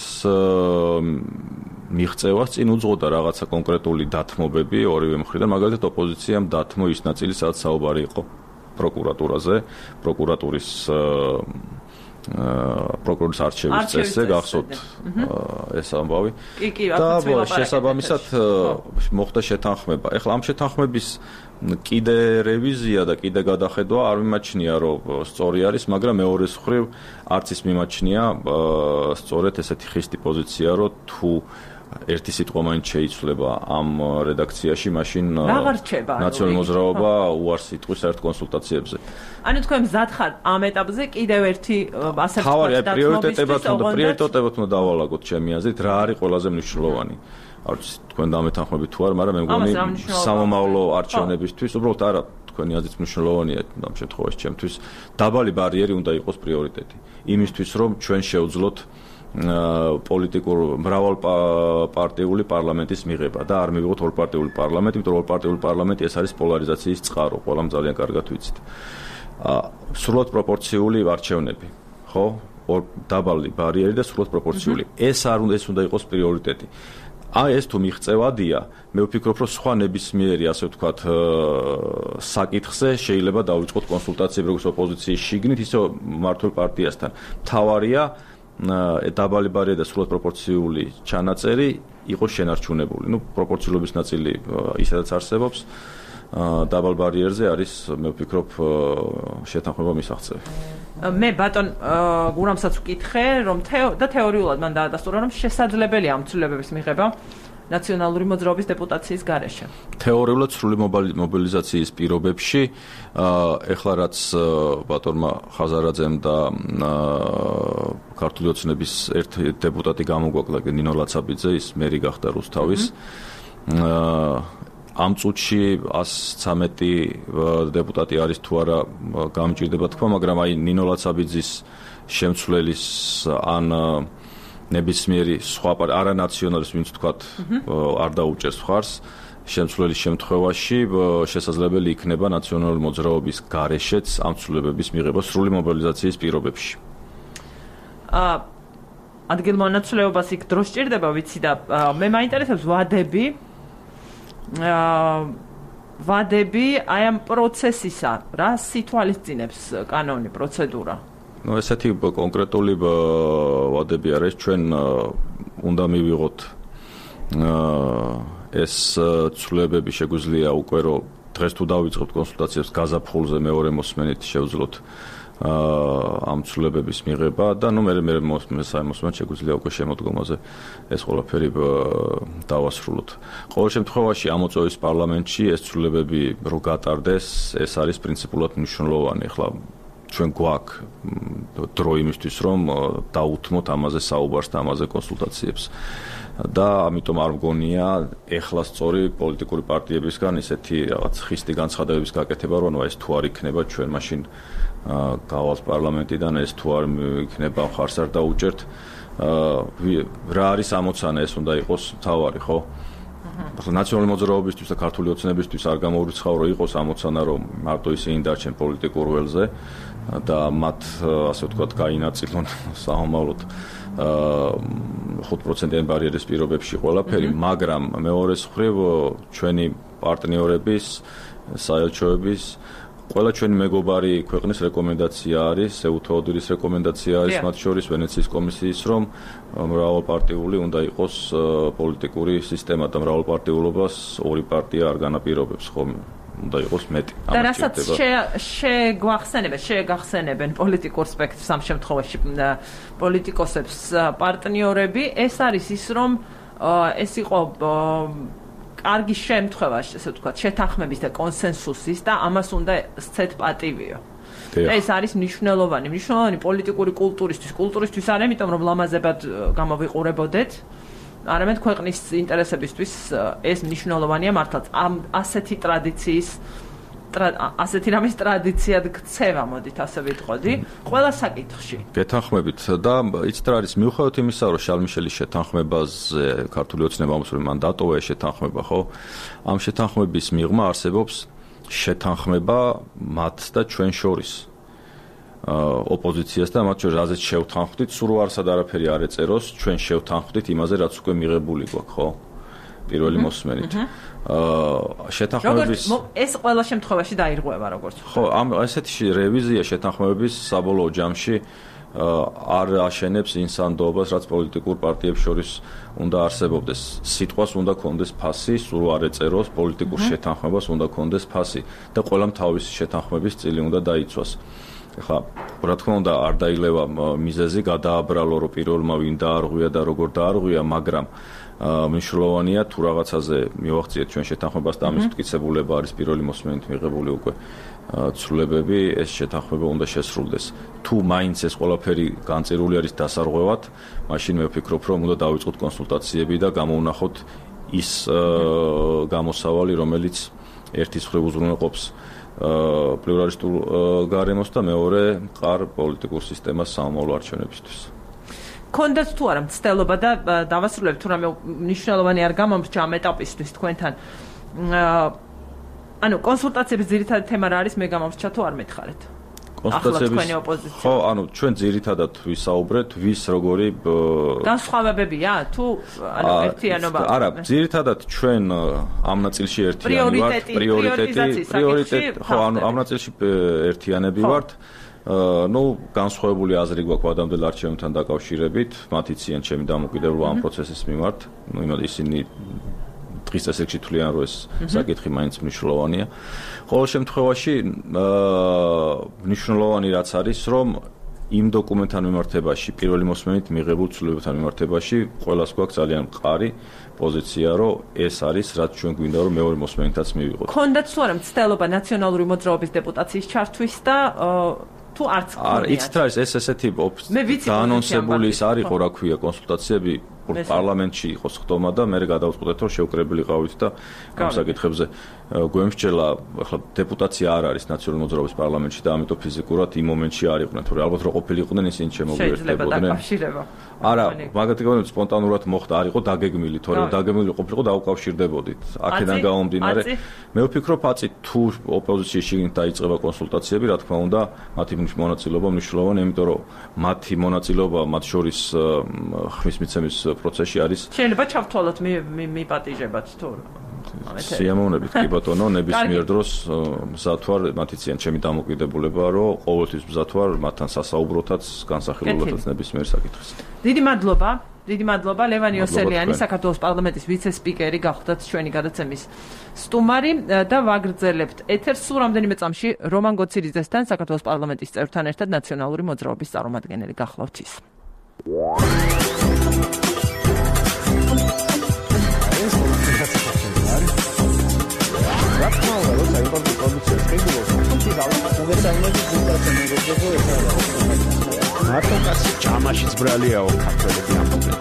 მიღწევას წინ უძღოდა რაღაცა კონკრეტული დათმობები ორივე მხრიდან, მაგალითად ოპოზიციამ დათმო ის ნაწილი, სადაც საუბარი იყო პროკურატურაზე, პროკურატურის პროკურორის არჩევის წესზე გახსოვთ ეს ამბავი. და შესაბამისად მოხდა შეთანხმება. ეხლა ამ შეთანხმების კიდე რევიზია და კიდე გადახედვა არ მიმაჩნია, რომ სწორი არის, მაგრამ მეორეს მხრივ არც ის მიმაჩნია სწორედ ესეთი ხისტი პოზიცია, რომ თუ ერთი სიტყვა მაინც შეიცვლება ამ რედაქციაში, მაშინ ნაციონალური მოძრაობა უარს იტყვის საერთო კონსულტაციებზე. ანუ თქვენ მზად ხართ ამ ეტაპზე კიდევ ერთი ასე ვთქვათ პრიორიტეტებად უნდა დავალაგოთ ჩემი აზრით, რა არის ყველაზე მნიშვნელოვანი. არც თქვენ დამეთანხმებით თუ არა, მაგრამ მე მგონი სამომავლო არჩევნებისთვის უბრალოდ არა თქვენი აზრით მნიშვნელოვანია ამ შემთხვევაში ჩემთვის დაბალი ბარიერი უნდა იყოს პრიორიტეტი. იმისთვის რომ ჩვენ შევძლოთ პოლიტიკურ მრავალპარტიული პარლამენტის მიღება და არ მივიღოთ ორპარტიული პარლამენტი, იმიტომ რომ ორპარტიული პარლამენტი ეს არის პოლარიზაციის წყარო, ყველამ ძალიან კარგად ვიცით. სრულად პროპორციული არჩევნები, ხო? დაბალი ბარიერი და სრულად პროპორციული. ეს უნდა იყოს პრიორიტეტი. ეს თუ მიღწევადია, მე ვფიქრობ, რომ სხვა ნებისმიერი, ასე ვთქვათ, საკითხზე შეიძლება დავიწყოთ კონსულტაციები როგორც ოპოზიციის შიგნით, ისე მართლ პარტიასთან. მთავარია დაბალი ბარიერი და სრულად პროპორციული ჩანაწერი იყოს შენარჩუნებული. პროპორციულობის ნაწილი ისედაც არსებობს. დაბალ ბარიერზე არის, მე ვფიქრობ, შეთანხმება მისაღწევი. მე ბატონ გურამსაც ვკითხე, რომ თეორიულად მან დაადასტურა, რომ შესაძლებელია ამ ცვლილებების მიღება ნაციონალური მოძრაობის დეპუტაციის გარეშე. თეორიულად სრული მობილიზაციის პირობებში, ეხლა რაც ბატონმა ხაზარაძემ და ქართული ოცნების ერთი დეპუტატი გამოგვაკლა, ნინო ლაცაბიძე, ის მერი გახდა რუსთავის. ამ წუთში 113 დეპუტატი არის თუ არა გამჭირდება თქვა, მაგრამ აი ნინო ლაცაბიძის შემცვლელის ან ნებისმიერი სხვა არანაციონალის ვინც თქვათ არ დაუჭერს მხარს შემცვლელის შემთხვევაში შესაძლებელი იქნება ნაციონალური მოძრაობის გარეშეც ამ ცვლილებების მიღება სრული მობილიზაციის პირობებში. ადგილმონაცვლეობას იქ დრო სჭირდება, ვიცი და მე მაინტერესებს ვადები აი ამ პროცესისა, რა სითვალისწინებს კანონი, პროცედურა? ესეთი კონკრეტული ვადები არის, ჩვენ უნდა მივიღოთ ეს ცვლილებები შეგვიძლია უკვე რომ დღეს თუ დავიწყებთ კონსულტაციებს გაზაფხულზე მეორე მოსმენით შევძლოთ ამ ცვლილებების მიღება და მე მოსმენით შეგვიძლია უკვე შემოდგომაზე ეს ყველაფერი დავასრულოთ. ყოველ შემთხვევაში ამოწევის პარლამენტში ეს ცვლილებები რო გატარდეს, ეს არის პრინციპულად მნიშვნელოვანი. ახლა ჩვენ გვაქვს დრო იმისთვის, რომ დაუთმოთ ამაზე საუბარს და ამაზე კონსულტაციებს. და ამიტომ არ მგონია ეხლა სწორი პოლიტიკური პარტიებისგან ისეთი რაღაც ხისტი განცხადებების გაკეთება, რომ ეს თუ არ იქნება ჩვენ მაშინ გავალთ პარლამენტიდან, ეს თუ არ იქნება მხარს არ დაუჭერთ. რა არის ამოცანა, ეს უნდა იყოს მთავარი, ხო? ახლა ნაციონალური მოძრაობისთვის და ქართული ოცნებისთვის არ გამოურიცხავ, რომ იყოს ამოცანა, რომ მარტო ისინი დარჩენ პოლიტიკურ ველზე და მათ ასე ვთქვათ გაინაწილონ საომავლოდ 5%-იანი ბარიერის პირობებში ყველაფერი, მაგრამ მეორეს მხრივ ჩვენი პარტნიორების, საელჩოების ყველა ჩვენი მეგობარი ქვეყნის რეკომენდაცია არის, ეუთოოდირის რეკომენდაცია არის, მათ შორის ვენეციის კომისიის, რომ მრავალპარტიული უნდა იყოს პოლიტიკური სისტემა და მრავალპარტიულობას ორი პარტია არ განაპირობებს, ხომ? უნდა იყოს მეტი. და რასაც შეგახსენებენ პოლიტიკურ სპექტრს ამ შემთხვევაში პოლიტიკოსებს პარტნიორები, ეს არის ის, რომ ეს იყო კარგი შემთხვევა, ესე ვთქვათ, შეთანხმების და კონსენსუსის და ამას უნდა სცეთ პატივიო. ეს არის მნიშვნელოვანი პოლიტიკური კულტურისთვის არ, იმიტომ რომ ლამაზებად გამოვიყურებოდეთ არამედ ქვეყნის ინტერესებისთვის ეს მნიშვნელოვანია მართლაც. ამ ასეთი ტრადიციის ასეთი რამის ტრადიციად ქცევა, მოდით ასე ვიტყოდი, ყველა საკითხში. გეთანხმებით და იცით რა არის მიუხედავად იმისა, რომ შარლ-მიშელის შეთანხმებაზე ქართული ოცნება ამბობს, რომ მან დატოვა ეს შეთანხმება, ხო? ამ შეთანხმების მიღმა არსებობს შეთანხმება მათ და ჩვენ შორის. ოპოზიციას და მათ შორის რაზეც შევთანხმდით, სულ არსად არაფერი არ ეწეროს, ჩვენ შევთანხმდით იმაზე, რაც უკვე მიღებული გვაქვს, ხო? პირველი მოსმენით. შეთანხმების ეს ყველა შემთხვევაში დაირღვევა როგორც. ხო, ესეთი რევიზია შეთანხმების საბოლოო ჯამში არ აშენებს ინსანდოობას, რაც პოლიტიკურ პარტიებს შორის უნდა არსებობდეს. სიტყვას უნდა კონდეს ფასი, სულ არ ეწეროს, პოლიტიკურ შეთანხმებას უნდა კონდეს ფასი და ყველამ თავისი შეთანხმების წილი უნდა დაიცვას. ეხლა, რა თქმა უნდა, არ დაილევა მიზეზი, გადააბრალო, რომ პირველმა ვინ დაარღვია და როგორ დაარღვია, მაგრამ მნიშვნელოვანია თუ რაღაცაზე მივახციეთ ჩვენ შეთანხმებას და ამის მტკიცებულება არის პირველი მოსმენით მიღებული უკვე ცვლილებები, ეს შეთანხმება უნდა შესრულდეს. თუ მაინც ეს ყველაფერი განწირული არის დასარღვევად, მაშინ მე ვფიქრობ, რომ უნდა დავიწყოთ კონსულტაციები და გამოვნახოთ ის გამოსავალი, რომელიც ერთის მხრივ უზრუნველყოფს პლურალისტურ გარემოს და მეორე მყარ პოლიტიკურ სისტემას სამომავლო არჩევნებისთვის. კონდეთ თუ არა მცდელობა და დავასრულებ თუ რამე მნიშვნელოვანი არ გამომრჩა ამ ეტაპისთვის თქვენთან. ანუ კონსულტაციების ძირითადი თემა რა არის, მე გამომრჩა თუ არ მითხარით? კონსულტაციების ხო, ანუ ჩვენ ძირითადად ვისაუბრეთ, ვის როგორი განსხვავებებია თუ ანუ ერთიანობა. არა, ძირითადად ჩვენ ამ ნაწილში ერთიანი ვართ, პრიორიტეტი, ხო, ანუ ამ ნაწილში ერთიანები ვართ. ნუ განსხვავებული აზრი გვაქვს ადამიანთა არჩევნებთან დაკავშირებით, მათ იციან ჩემი დამოკიდებულება ამ პროცესის მიმართ. ნუ ისინი დღის წესრიგში თვლიან, რომ ეს საკითხი მაინც მნიშვნელოვანია. ყოველ შემთხვევაში მნიშვნელოვანი რაც არის, რომ იმ დოკუმენტთან მიმართებაში, პირველი მოსმენით მიღებულ ცვლილებებთან მიმართებაში, ყველას გვაქვს ძალიან მყარი პოზიცია, რომ ეს არის, რაც ჩვენ გვინდა, რომ მეორე მოსმენითაც მივიღოთ. ქონდათ თუ არა მცდელობა ნაციონალური მოძრაობის დეპუტაციის ჩართვის და თუ არც არ იცით რა ეს ესეთი დაანონსებული ის არ იყო, რა ქვია, კონსულტაციები პარლამენტში იყოს ხდომა და მე გადავწყვეტეთ, რომ შევკრებილი ყავით და ამ საკითხებზე გვემსჯელა, ახლა დეპუტაცია არ არის ნაციონალური მოძრაობის პარლამენტში და ამიტომ ფიზიკურად იმ მომენტში არ იყვნენ, თორე ალბათ რო ყოფილიყვნენ ისინი შემოგვიერთდებოდნენ. არა, მაგათი სპონტანურად მოხდა, არ იყო დაგეგმილი, თორე დაგეგმილი ყოფილიყო დაუკავშირდებოდით. აქედან გამომდინარე, მე ვფიქრობ, აცი თუ ოპოზიციის შიგნით დაიწყება კონსულტაციები, რა თქმა უნდა, მათი მონაწილეობა მნიშვნელოვანია, იმიტომ რომ მათი მონაწილეობა მათ შორის ხმის მიცემის პროცესში არის. შეიძლება ჩავთვალოთ მიპატიჟებათ თუ სიამოვნებით კი ბატონო, ნებისმიერ დროს მზად ვარ, მათ იციან ჩემი დამოკიდებულება, რომ ყოველთვის მზად ვარ მათთან სასაუბროთაც, განსახილველადაც ნებისმიერ საკითხს. დიდი მადლობა ლევან იოსელიანი, საქართველოს პარლამენტის ვიცე-სპიკერი, გახდათ ჩვენი გადაცემის სტუმარი და ვაგრძელებთ ეთერს სულ რამდენიმე წამში რომან გოცირიძესთან, საქართველოს პარლამენტის წევრთან ერთად ნაციონალური მოძრაობის წარმომადგენელი გახლავთ ის. მარტოკაც ჭამაშიც ბრალიაო ქართველები ამბობენ.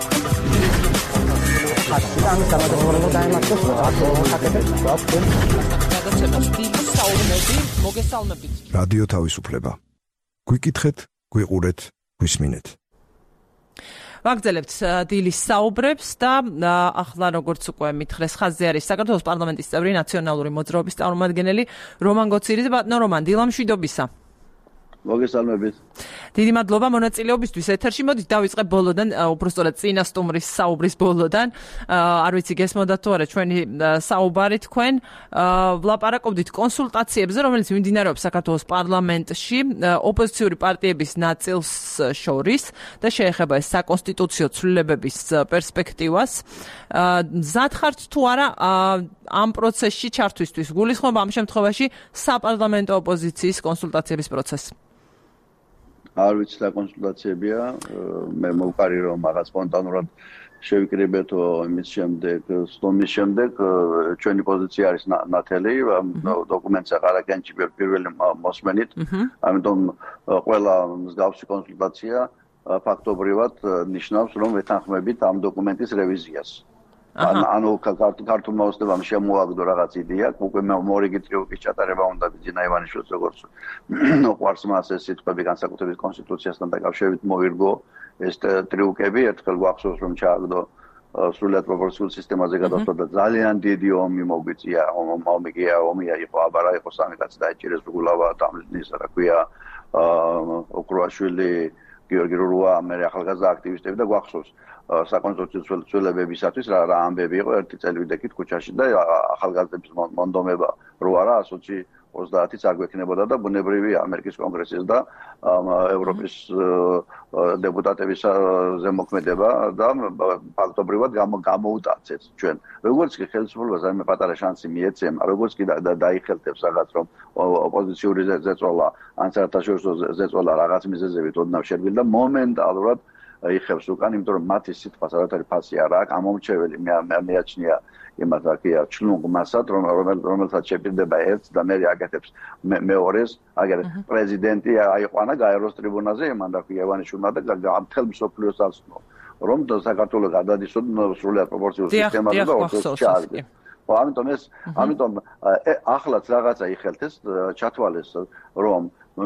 რადიო თავისუფლება. გვიკითხეთ, გვიყურეთ, გვისმინეთ. ვაგრძელებთ დილის საუბრებს და ახლა როგორც უკვე მითხრეს, ხაზზე არის საქართველოს პარლამენტის წევრი ნაციონალური მოძრაობის წარმომადგენელი რომან გოცირიძე. ბატონო რომან, დილა მშვიდობისა. მოგესალმებით. დიდი მადლობა მონაწილეობისთვის ეთერში. მოდით დავიწყებ ბოლოდან, უბრალოდ წინა სტუმრის საუბრის ბოლოდან. არ ვიცი გესმოდა თუ არა ჩვენი საუბარი თქვენ. ვლაპარაკობდით კონსულტაციებზე, რომელიც მიმდინარეობს საქართველოს პარლამენტში ოპოზიციური პარტიების ნაწილს შორის და შეეხება ეს საკონსტიტუციო ცვლილებების პერსპექტივას. მზად ხართ თუ არა ამ პროცესში ჩართვისთვის? გულისხმობა ამ შემთხვევაში საპარლამენტო ოპოზიციის კონსულტაციების პროცესს. არ ვიცი რა კონსულტაციებია, მე მოვყარი რომ რაღაც სპონტანურად შევიკრიბეთო იმის შემდეგ, ჩვენი პოზიცია არის ნათელი, დოკუმენტს აღარაგენჩი პირველი მოსმენით, ამიტომ ყველა მსგავსი კონსულტაცია ფაქტობრივად ნიშნავს, რომ ვეთანხმებით ამ დოკუმენტის რევიზიას. ანუ ქართულმა ოცნებამ შემოაგდო რაღაც იდეა, უკვე მორიგი ტრიუკის ჩატარება უნდა ბიძინა ივანიშვილს როგორც ყვარს მას ეს სიტყვები განსაკუთრებით კონსტიტუციასთან დაკავშირებით მოირგო ეს ტრიუკები, ერთხელ გვახსოვს რომ ჩააგდო სრულად პროპორციულ სისტემაზე გადასვლა და ძალიან დიდი ომი მოგვიწია, ომია იყო, აბარა იყო სამი კაცი დაიჭირეს გულავა, თამლინს რა ქვია, ოქროაშვილი, გიორგი რურვა, მე ახალგაზრდა აქტივისტები და გვახსოვს საკონსტიტუციო ცვლილებებისათვის რა ამბები იყო ერთი წელიწადით ქუჩაში და ახალგაზრდების მონდომება რო არა 120-იც არ გვექნებოდა და ბუნებრივი ამერიკის კონგრესის და ევროპის დეპუტატების ზემოქმედება და ფაქტობრივად გამოუტაცეთ ჩვენ. როგორც კი ხელისუფლებას ამ პატარა შანსი მიეცემა, როგორც კი დაიხელთებს რაღაც რომ ოპოზიციური ზეწოლა, ან საერთაშორისო ზეწოლა რაღაც მიზეზებით ოდნავ შერბილდა მომენტალურად იხებს უკან, იმიტომ რომ მათი სიტყვას არათარი ფასი არ აქვს, ამომრჩეველი მეაჩნია იმას აქია ჩლუნგმასად, რომელსაც შეპირდება ერთს და მე აკეთებს მეორეს, აგერ პრეზიდენტი აიყვანა გაეროს ტრიბუნაზე, მან და ივანიშვილმა და მთელ მსოფლიოს ასწნო, რომ საქართველოს გადადისოდ სრულად პროპორციულ სისტემაზე და ორთოს ჩააგდეს. ამიტომ ახლაც რაღაცა იხელთეს, ჩათვალეს რომ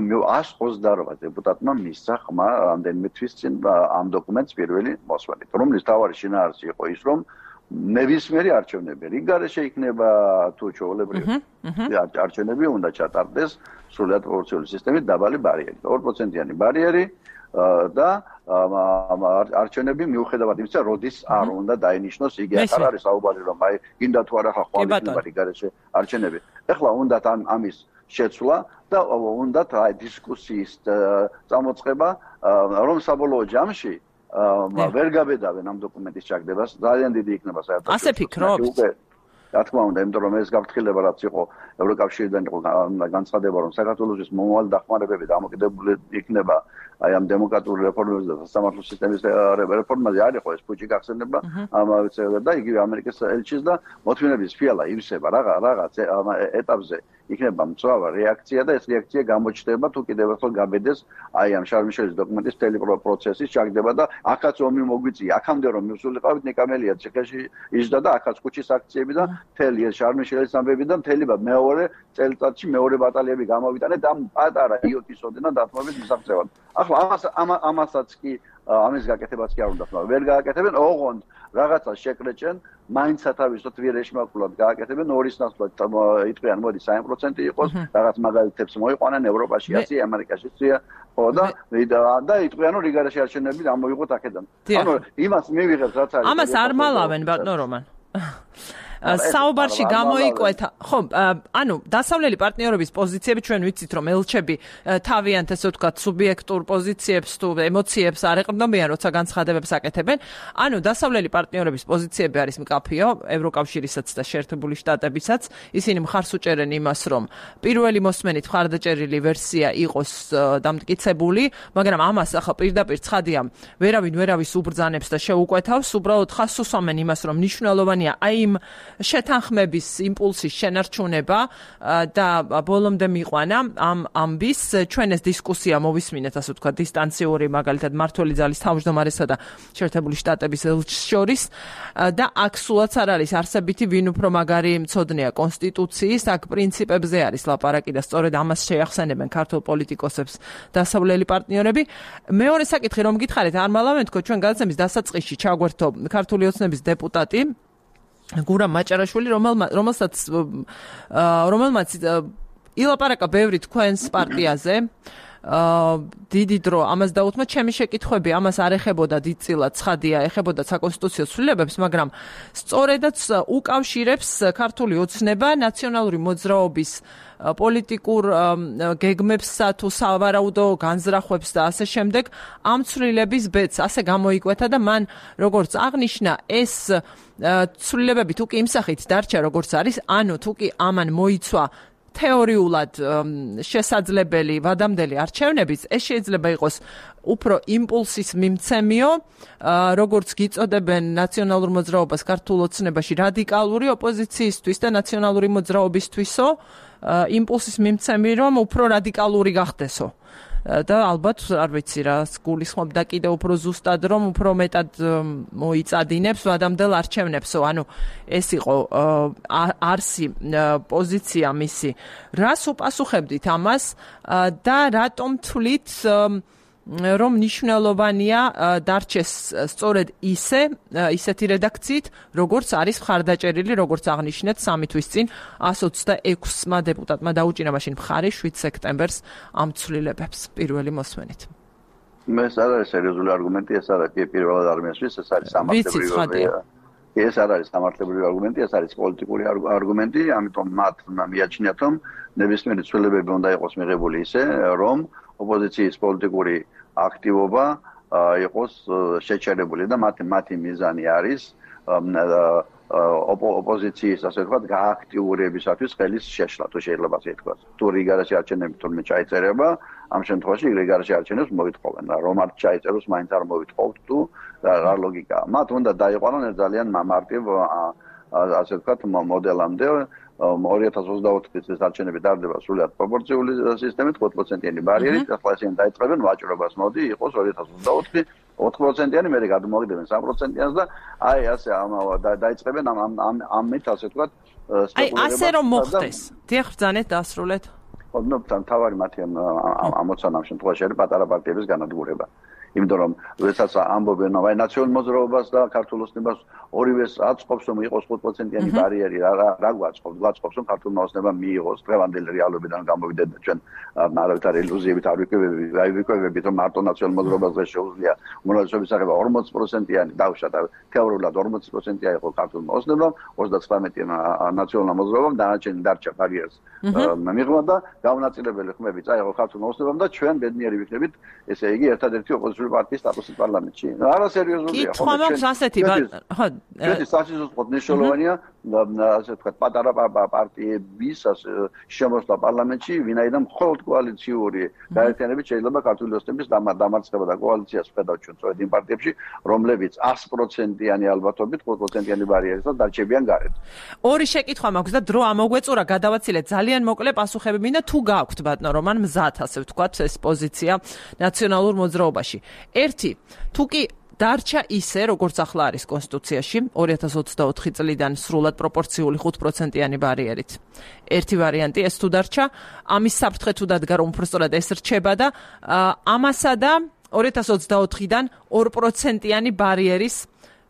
128 დეპუტატმა მისცა ხმა რამდენიმე თვის წინ ამ დოკუმენტს პირველი მოსვლით, რომლის თავარი შინაარსი იყო ის, რომ ნებისმიერი არჩევნები, რიგარეშე იქნება თუ ჩვეულებრივი არჩევნები უნდა ჩატარდეს სრულად პროპორციული სისტემით დაბალი ბარიერი, 2%-იანი ბარიერი და არჩევნები მიუხედავად იმისა, როდის არ უნდა დაინიშნოს, იგი არ არის საუბარი რომ აი გინდა თუ არა ხვალ რიგარეშე არჩევნები. ეხლა უნდათ ამის შეცვლა და უნდათ აი დისკუსიის წამოწყება, რომ საბოლოო ჯამში ვერ გაბედავენ ამ დოკუმენტის ჩაგდებას, ძალიან დიდი იქნება საერთოდ. ასე ფიქრობთ? რა თქმა უნდა, იმიტომ რომ ეს გაფრთხილება რაც იყო ევროკავშირიდან იყო განცხადება, რომ საქართველოს მომავალი დახმარებები დამოკიდებული იქნება აი ამ დემოკრატიული რეფორმებზე და სასამართლო სისტემის რეფორმაზე არ იყო ეს ფუჭი გახსენება ამავე წელს და იგივე ამერიკის ელჩის და მოთმინების ფიალა ივსება რაღაც ეტაპზე იქნება მწვავე რეაქცია და ეს რეაქცია გამოჩნდება თუ კიდევ ერთხელ გაბედეს აი ამ შარმიშელის დოკუმენტის მთელი პროცესის ჩაგდება და აქაც ომი მოგვიწია აქამდე რომ მივსულიყავით ნიკამელია ციხეში ისდა და აქაც ქუჩის აქციები და მთელი ეს შარმიშელის ამბები და მთელი მეორე წელიწადში მეორე ბატალიები გამოვიტანეთ ამ პატარა იოტის ოდენა დათმობებით მისაღწევად. ახლა ამასაც კი ამის გაკეთებას კი არ უნდა ხმა. ვერ გააკეთებენ, ოღონდ რაღაცას შეკრეჭენ, მაინც სათავისოთ ვიერეშმაკულად გააკეთებენ, ორის ნაცვლად იტყვიან, მოდი 3% იყოს, რაღაც მაგალითებს მოიყვანენ ევროპაში, აზია, ამერიკაში, ხო და იტყვიან, რომ რიგარეშე არჩევნები ამოიღოთ აქედან. ანუ იმას მივიღებთ, რაც არის. ამას არ მალავენ, ბატონო რომან. საუბარში გამოიკვეთა, ხო, ანუ დასავლელი პარტნიორების პოზიციები ჩვენ ვიცით, რომ ელჩები თავიანთ ესე ვთქვათ სუბიექტურ პოზიციებს თუ ემოციებს არ ეყრდნობიან, როცა განცხადებებს აკეთებენ. ანუ დასავლელი პარტნიორების პოზიციები არის მკაფიო, ევროკავშირისაც და შეერთებული შტატებისაც. ისინი მხარს უჭერენ იმას, რომ პირველი მოსმენით მხარდაჭერილი ვერსია იყოს დამტკიცებული, მაგრამ ამას ახლა პირდაპირ ცხადია, ვერავის უბრძანებს და შეუკვეთავს, უბრალოდ ხაზს უსვამენ იმას, რომ მნიშვნელოვანია აი იმ შეთანხმების იმპულსის შენარჩუნება და ბოლომდე მიყვანა ამ ამბის ჩვენ ეს დისკუსია მოვისმინეთ ასე ვთქვათ დისტანციური მაგალითად მართველი ძალის თავმჯდომარესა და შეერთებული შტატების ელჩს შორის და აქ სულაც არ არის არსებითი ვინ უფრო მაგარი მცოდნეა კონსტიტუციის აქ პრინციპებზე არის ლაპარაკი და სწორედ ამას შეახსენებენ ქართულ პოლიტიკოსებს დასავლელი პარტნიორები. მეორე საკითხი რომ გითხარით არ მალავენ თქო ჩვენ გადაცემის დასაწყისში ჩაგვერთო ქართული ოცნების დეპუტატი გურამ მაჭარაშვილი, რომელმაც ილაპარაკა ბევრი თქვენს პარტიაზე, დიდი დრო ამას დაუთმა, ჩემი შეკითხვები ამას არ ეხებოდა დიდწილად, ცხადია, ეხებოდა საკონსტიტუციო ცვლილებებს, მაგრამ სწორედაც უკავშირებს ქართული ოცნება ნაციონალური მოძრაობის პოლიტიკურ გეგმებსა თუ სავარაუდო განზრახვებს და ასე შემდეგ ამ ცვლილების ბედს ასე გამოიკვეთა და მან როგორც აღნიშნა ეს ცვლილებები თუ კი იმ სახით დარჩა როგორც არის, ანუ თუ კი ამან მოიცვა თეორიულად შესაძლებელი ვადამდელი არჩევნების, ეს შეიძლება იყოს უფრო იმპულსის მიმცემიო, როგორც გიწოდებენ ნაციონალურ მოძრაობას ქართულ ოცნებაში რადიკალური ოპოზიციისთვის და ნაციონალური მოძრაობისთვისო, იმპულსის მიმცემი, რომ უფრო რადიკალური გახდესო. და ალბათ არ ვიცი რა გულისხმობ და კიდევ უფრო ზუსტად რომ უფრო მეტად მოიწადინებს ვადამდელ არჩევნებსო ანუ ეს იყო არსი პოზიცია მისი რას უპასუხებდით ამას და რატომ თვლით რომ მნიშვნელოვანია დარჩეს სწორედ ისეთი რედაქციით, როგორც არის მხარდაჭერილი, როგორც აღნიშნეთ 3 თვის წინ 126-მა დეპუტატმა დაუჭირა მაშინ მხარი 7 სექტემბერს ამ ცვლილებებს. პირველი მოსმენით. ეს არ არის სერიოზული არგუმენტი, ეს არ არის პირველად არმიასთვის, ეს არის სამართლებრივი. ეს არ არის სამართლებრივი არგუმენტი, ეს არის პოლიტიკური არგუმენტი, ამიტომ მათ მიაჩნიათ, რომ ნებისმიერი ცვლილებები უნდა იყოს მიღებული ისე, რომ ოპოზიციის პოლიტიკური აქტივობა იყოს შეჩერებული და მათი მიზანი არის ოპოზიციის ასე ვთქვათ გააქტიურებისათვის ხელის შეშლა თუ შეიძლება ასე ვთქვათ. თუ რიგარაში არჩევნები თურმე ჩაიწერება, ამ შემთხვევაში რიგარაში არჩევნებს მოითხოვენ რა. რომ არ ჩაიწეროს, მაინც არ მოითხოვთ თუ რა ლოგიკაა. მათ უნდა დაიყვანონ ძალიან მარტივ ასე ვთქვათ მოდელამდე 2024 წლის არჩევნები ტარდება სრულად პროპორციული სისტემით 5%-იანი ბარიერით, ახლა ისინი დაიწყებენ ვაჭრობას, მოდი იყოს 2024 4%-იანი, მერე გადმოვიდებენ 3%-იანს და აი ასე დაიწყებენ ამით ასე ვთქვათ აი ასე რომ მოხდეს. დიახ, ბრძანეთ დასრულეთ. ნუ თავარი მათი ამოცანა ამ შემთხვევაში არის პატარა პარტიების განადგურება. იმიტომ რომ როდესაც ამბობენ აი ნაციონალურ მოძრაობას და ქართულ ოცნებას ორივეს აწყობს რომ იყოს 5%-იანი ბარიერი რა გვაწყობს რომ ქართულმა ოცნებამ მიიღოს დღევანდელი რეალობიდან გამოვიდეთ და ჩვენ არავითარი ილუზიებით არ ვიკვებებით რომ მარტო ნაციონალურ მოძრაობას დღეს შეუძლია უმრავლესობის აღება 40%-იანი დავშა და თეორიულად 40%-იანი იყო ქართულმა ოცნებამ 39 ნაციონალურ მოძრაობამ დანარჩენი დარჩა ბარიერს მიღმა და გაუნაწილებელი ხმები წაიღო ქართულმა ოცნებამ და ჩვენ ბედნიერი ვიქნებით ესე იგი ერთადერთი ოპოზიციური პარტიის სტატუსი პარლამენტში. არა სერიოზულია. კითხვა მაქვს ასეთი, ხო. ეს სასიზუსტოდ მნიშვნელოვანია, ასე ვთქვათ, პატარა პარტიების შემოსვლა პარლამენტში, ვინაიდან მხოლოდ კოალიციური გაერთიანებით შეიძლება ქართული ოცნების დამარცხება და კოალიციას ვხედავთ ჩვენ სწორედ იმ პარტიებში, რომლებიც 100%-იანი ალბათობით 5%-იანი ბარიერისას დარჩებიან გარეთ. ორი შეკითხვა მაქვს და დრო ამოგვეწურა, გადავაცილეთ ძალიან მოკლე პასუხები მინდა თუ გააქვთ ბატონო რომან მზად ასე ვთქვათ ეს პოზიცია ნაციონალურ მოძრაობაში. ერთი, თუ კი დარჩა ისე, როგორც ახლა არის კონსტიტუციაში, 2024 წლიდან სრულად პროპორციული 5%-იანი ბარიერით. ერთი ვარიანტი ეს თუ დარჩა, ამის საფრთხე თუ დადგა რომ უბრალოდ ეს რჩება და ამასა და 2024-დან 2%-იანი ბარიერის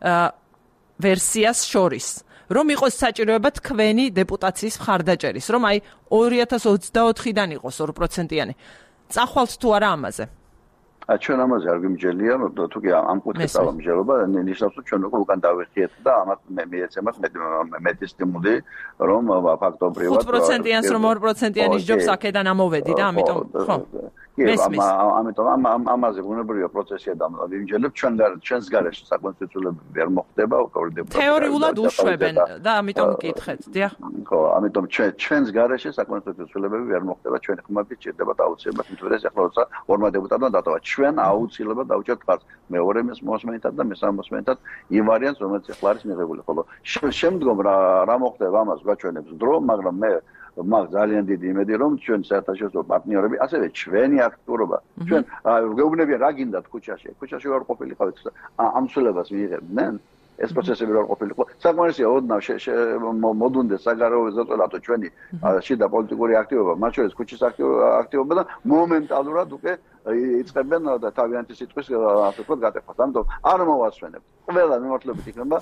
ვერსიას შორის. რომ იყოს საჭიროება თქვენი დეპუტაციის მხარდაჭერის, რომ აი 2024-დან იყოს 2%-იანი. წახვალთ თუ არა ამაზე? ჩვენ ამაზე არ გიმჯელია, თუ კი ამ კუთხით ავამჯელობა, ნიშნავს რომ ჩვენ უკან დავიხიეთ და ამათ მეეცემათ მეტი სტიმული, რომ ფაქტობრივად 5%-იანს რომ 2%-იანი ჯობს აქედან ამოვედი და ამიტომ ხო. ამიტომ ამაზე უნებრივია პროცესია და ვიმჯელებ ჩვენს გარეშე საკონსტიტუციურობები ვერ მოხდება უკავრი დეპუტატები. თეორიულად უშვებენ და ამიტომ გკითხეთ, დიახ. ხო, ამიტომ ჩვენს გარეშე საკონსტიტუციურობები ვერ მოხდება, ჩვენი ხმები ჭირდება და აუცილებლად მithres ახლა როცა ორმა დეპუტატმა დატოვა ჩვენ აუცილებლად დავუჭერთ ხარს მეორე მოსმენითად და მესამე მოსმენითად იმ ვარიანტს რომელიც ახლა არის მიღებული, ხოლო შემდგომ რა მოხდება ამას გვაჩვენებს დრო, მაგრამ მე მაგ ძალიან დიდი იმედი რომ ჩვენ საერთაშორისო პარტნიორები ასევე ჩვენი აქტიურობა ჩვენ გეუბნებიან რა გინდათ ქუჩაში ვარ ყოფილიყავით ამ ცვლილებას მიიღებდნენ ეს პროცესები რა ყოფილიყო საკმარისია ოდნავ მოდუნდეს საგარეო ზეწოლათო ჩვენი შიდა პოლიტიკური აქტივობა მათ შორის ქუჩის აქტივობა და მომენტალურად უკვე იწყებენ და თავიანთი სიტყვის ასე ვთქვათ გატეხას ამიტომ არ მოვასვენებ ყველა მიმართულებით იქნება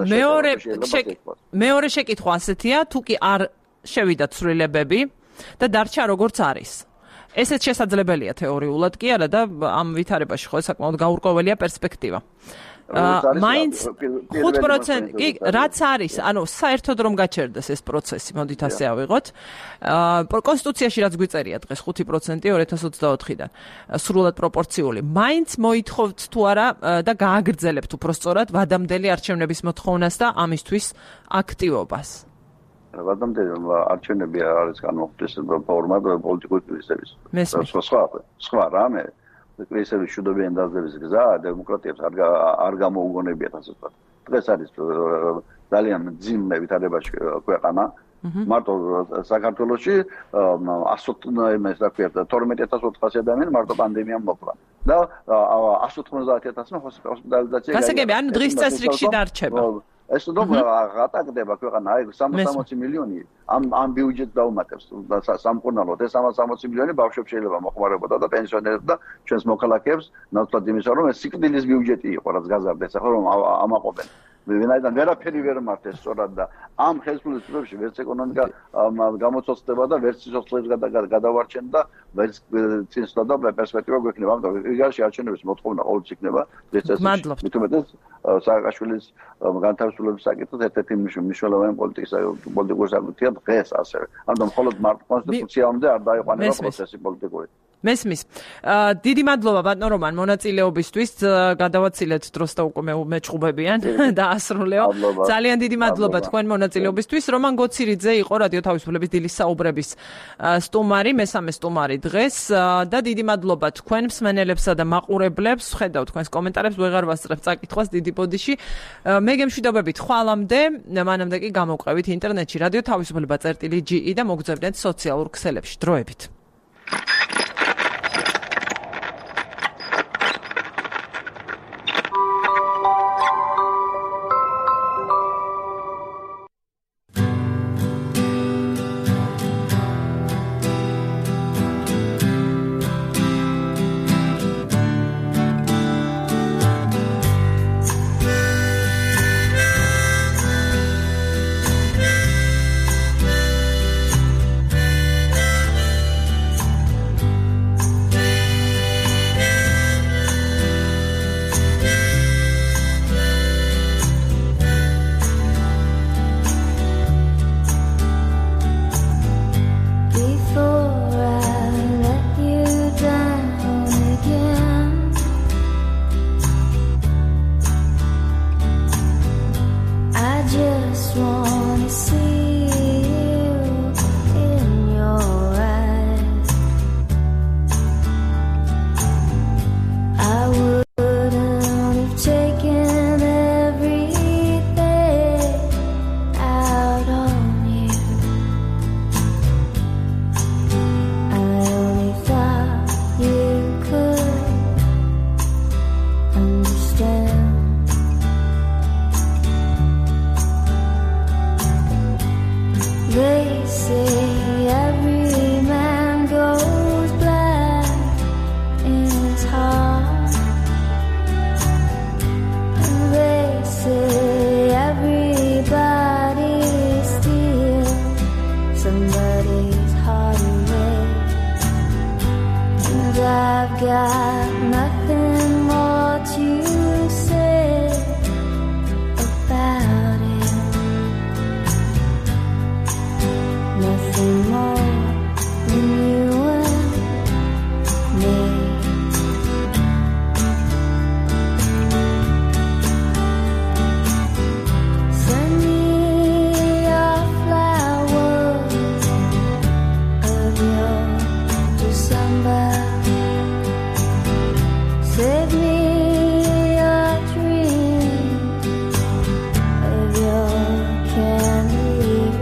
მეორე შეკითხვა ასეთია თუ კი არ შევიდა ცვლილებები და დარჩა როგორც არის. ესეც შესაძლებელია თეორიულად კი არა და ამ ვითარებაში ხო საკმაოდ გაურკვეველია პერსპექტივა. მაინც 5% კი რაც არის, ანუ საერთოდ რომ გაჩერდეს ეს პროცესი, მოდით ასე ავიღოთ. კონსტიტუციაში რაც გვიწერია დღეს 5% 2024-დან სრულად პროპორციული. მაინც მოითხოვთ თუ არა და გააგრძელებთ უბრალოდ ვადამდელი არჩევნების მოთხოვნას და ამისთვის აქტივობას. ვადამდელი არჩევნები არის განმოხდეს ფორმად პოლიტიკური კრიზისების. სხვა რამე კრიზისების შუდობიანი დაძლევის გზა დემოკრატიებს არ გამოუგონებიათ ასე ვთქვათ. დღეს არის ძალიან მძიმე ვითარებაში ქვეყანა მარტო საქართველოში 112,400 ადამიანი მარტო პანდემიამ მოკლა და 190,000-მა ჰოსპიტალიზაცია გაიგო. გასაგები, ანუ დღის წესრიგში დარჩება. ეს რომ გატაკდება ქვეყანა, აი 60 მილიონი ამ ბიუჯეტს დაუმატებს სამკურნალოდ. ეს 60 მილიონი ბავშვებს შეიძლება მოხმარებოდა და პენსიონერებს და ჩვენს მოქალაქეებს ნაცვლად იმისა, რომ ეს სიკვდილის ბიუჯეტი იყო, რაც გაზარდეს, ახლა რომ ამაყობენ. ვინაიდან ვერაფერი ვერ მართეს სწორად და ამ ხელისუფლების წრეებში ვერც ეკონომიკა გამოცოცხლდება და ვერც სიცოცხლეს გადავარჩენ და ვერც წინსვლა და პერსპექტივა გვექნება. ამიტომ რიგაში არჩევნების მოთხოვნა ყოველთვის იქნება დღის წესრიგში. მithumetes სააკაშვილის განთავისუფლების საკითხად ერთ-ერთი მნიშვნელოვანი პოლიტიკური საკითხია დღეს ასევე. ამიტომ მხოლოდ კონსტიტუციამდე არ დაიყვანება პროცესი პოლიტიკური. მესმის. დიდი მადლობა ბატონ რომან მონაწილეობისთვის. გადავაცილეთ დროს და უკვე მეჩხუბებიან და ასრულეო. ძალიან დიდი მადლობა თქვენ მონაწილეობისთვის. რომან გოცირიძე იყო რადიო თავისუფლების დილის საუბრების სტუმარი, მესამე სტუმარი დღეს და დიდი მადლობა თქვენ მსმენელებსა და მაყურებლებს. ხედავ თქვენს კომენტარებს, ვეღარ ვასწრებ წაკითხვას დიდი პოდიში. მე გემშვიდობებით ხვალამდე, მანამდე კი გამოვყევით ინტერნეტში რადიო თავისუფლება.ge და მოგძებნეთ სოციალურ ქსელებში. დროებით.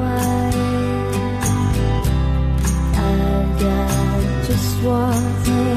One thing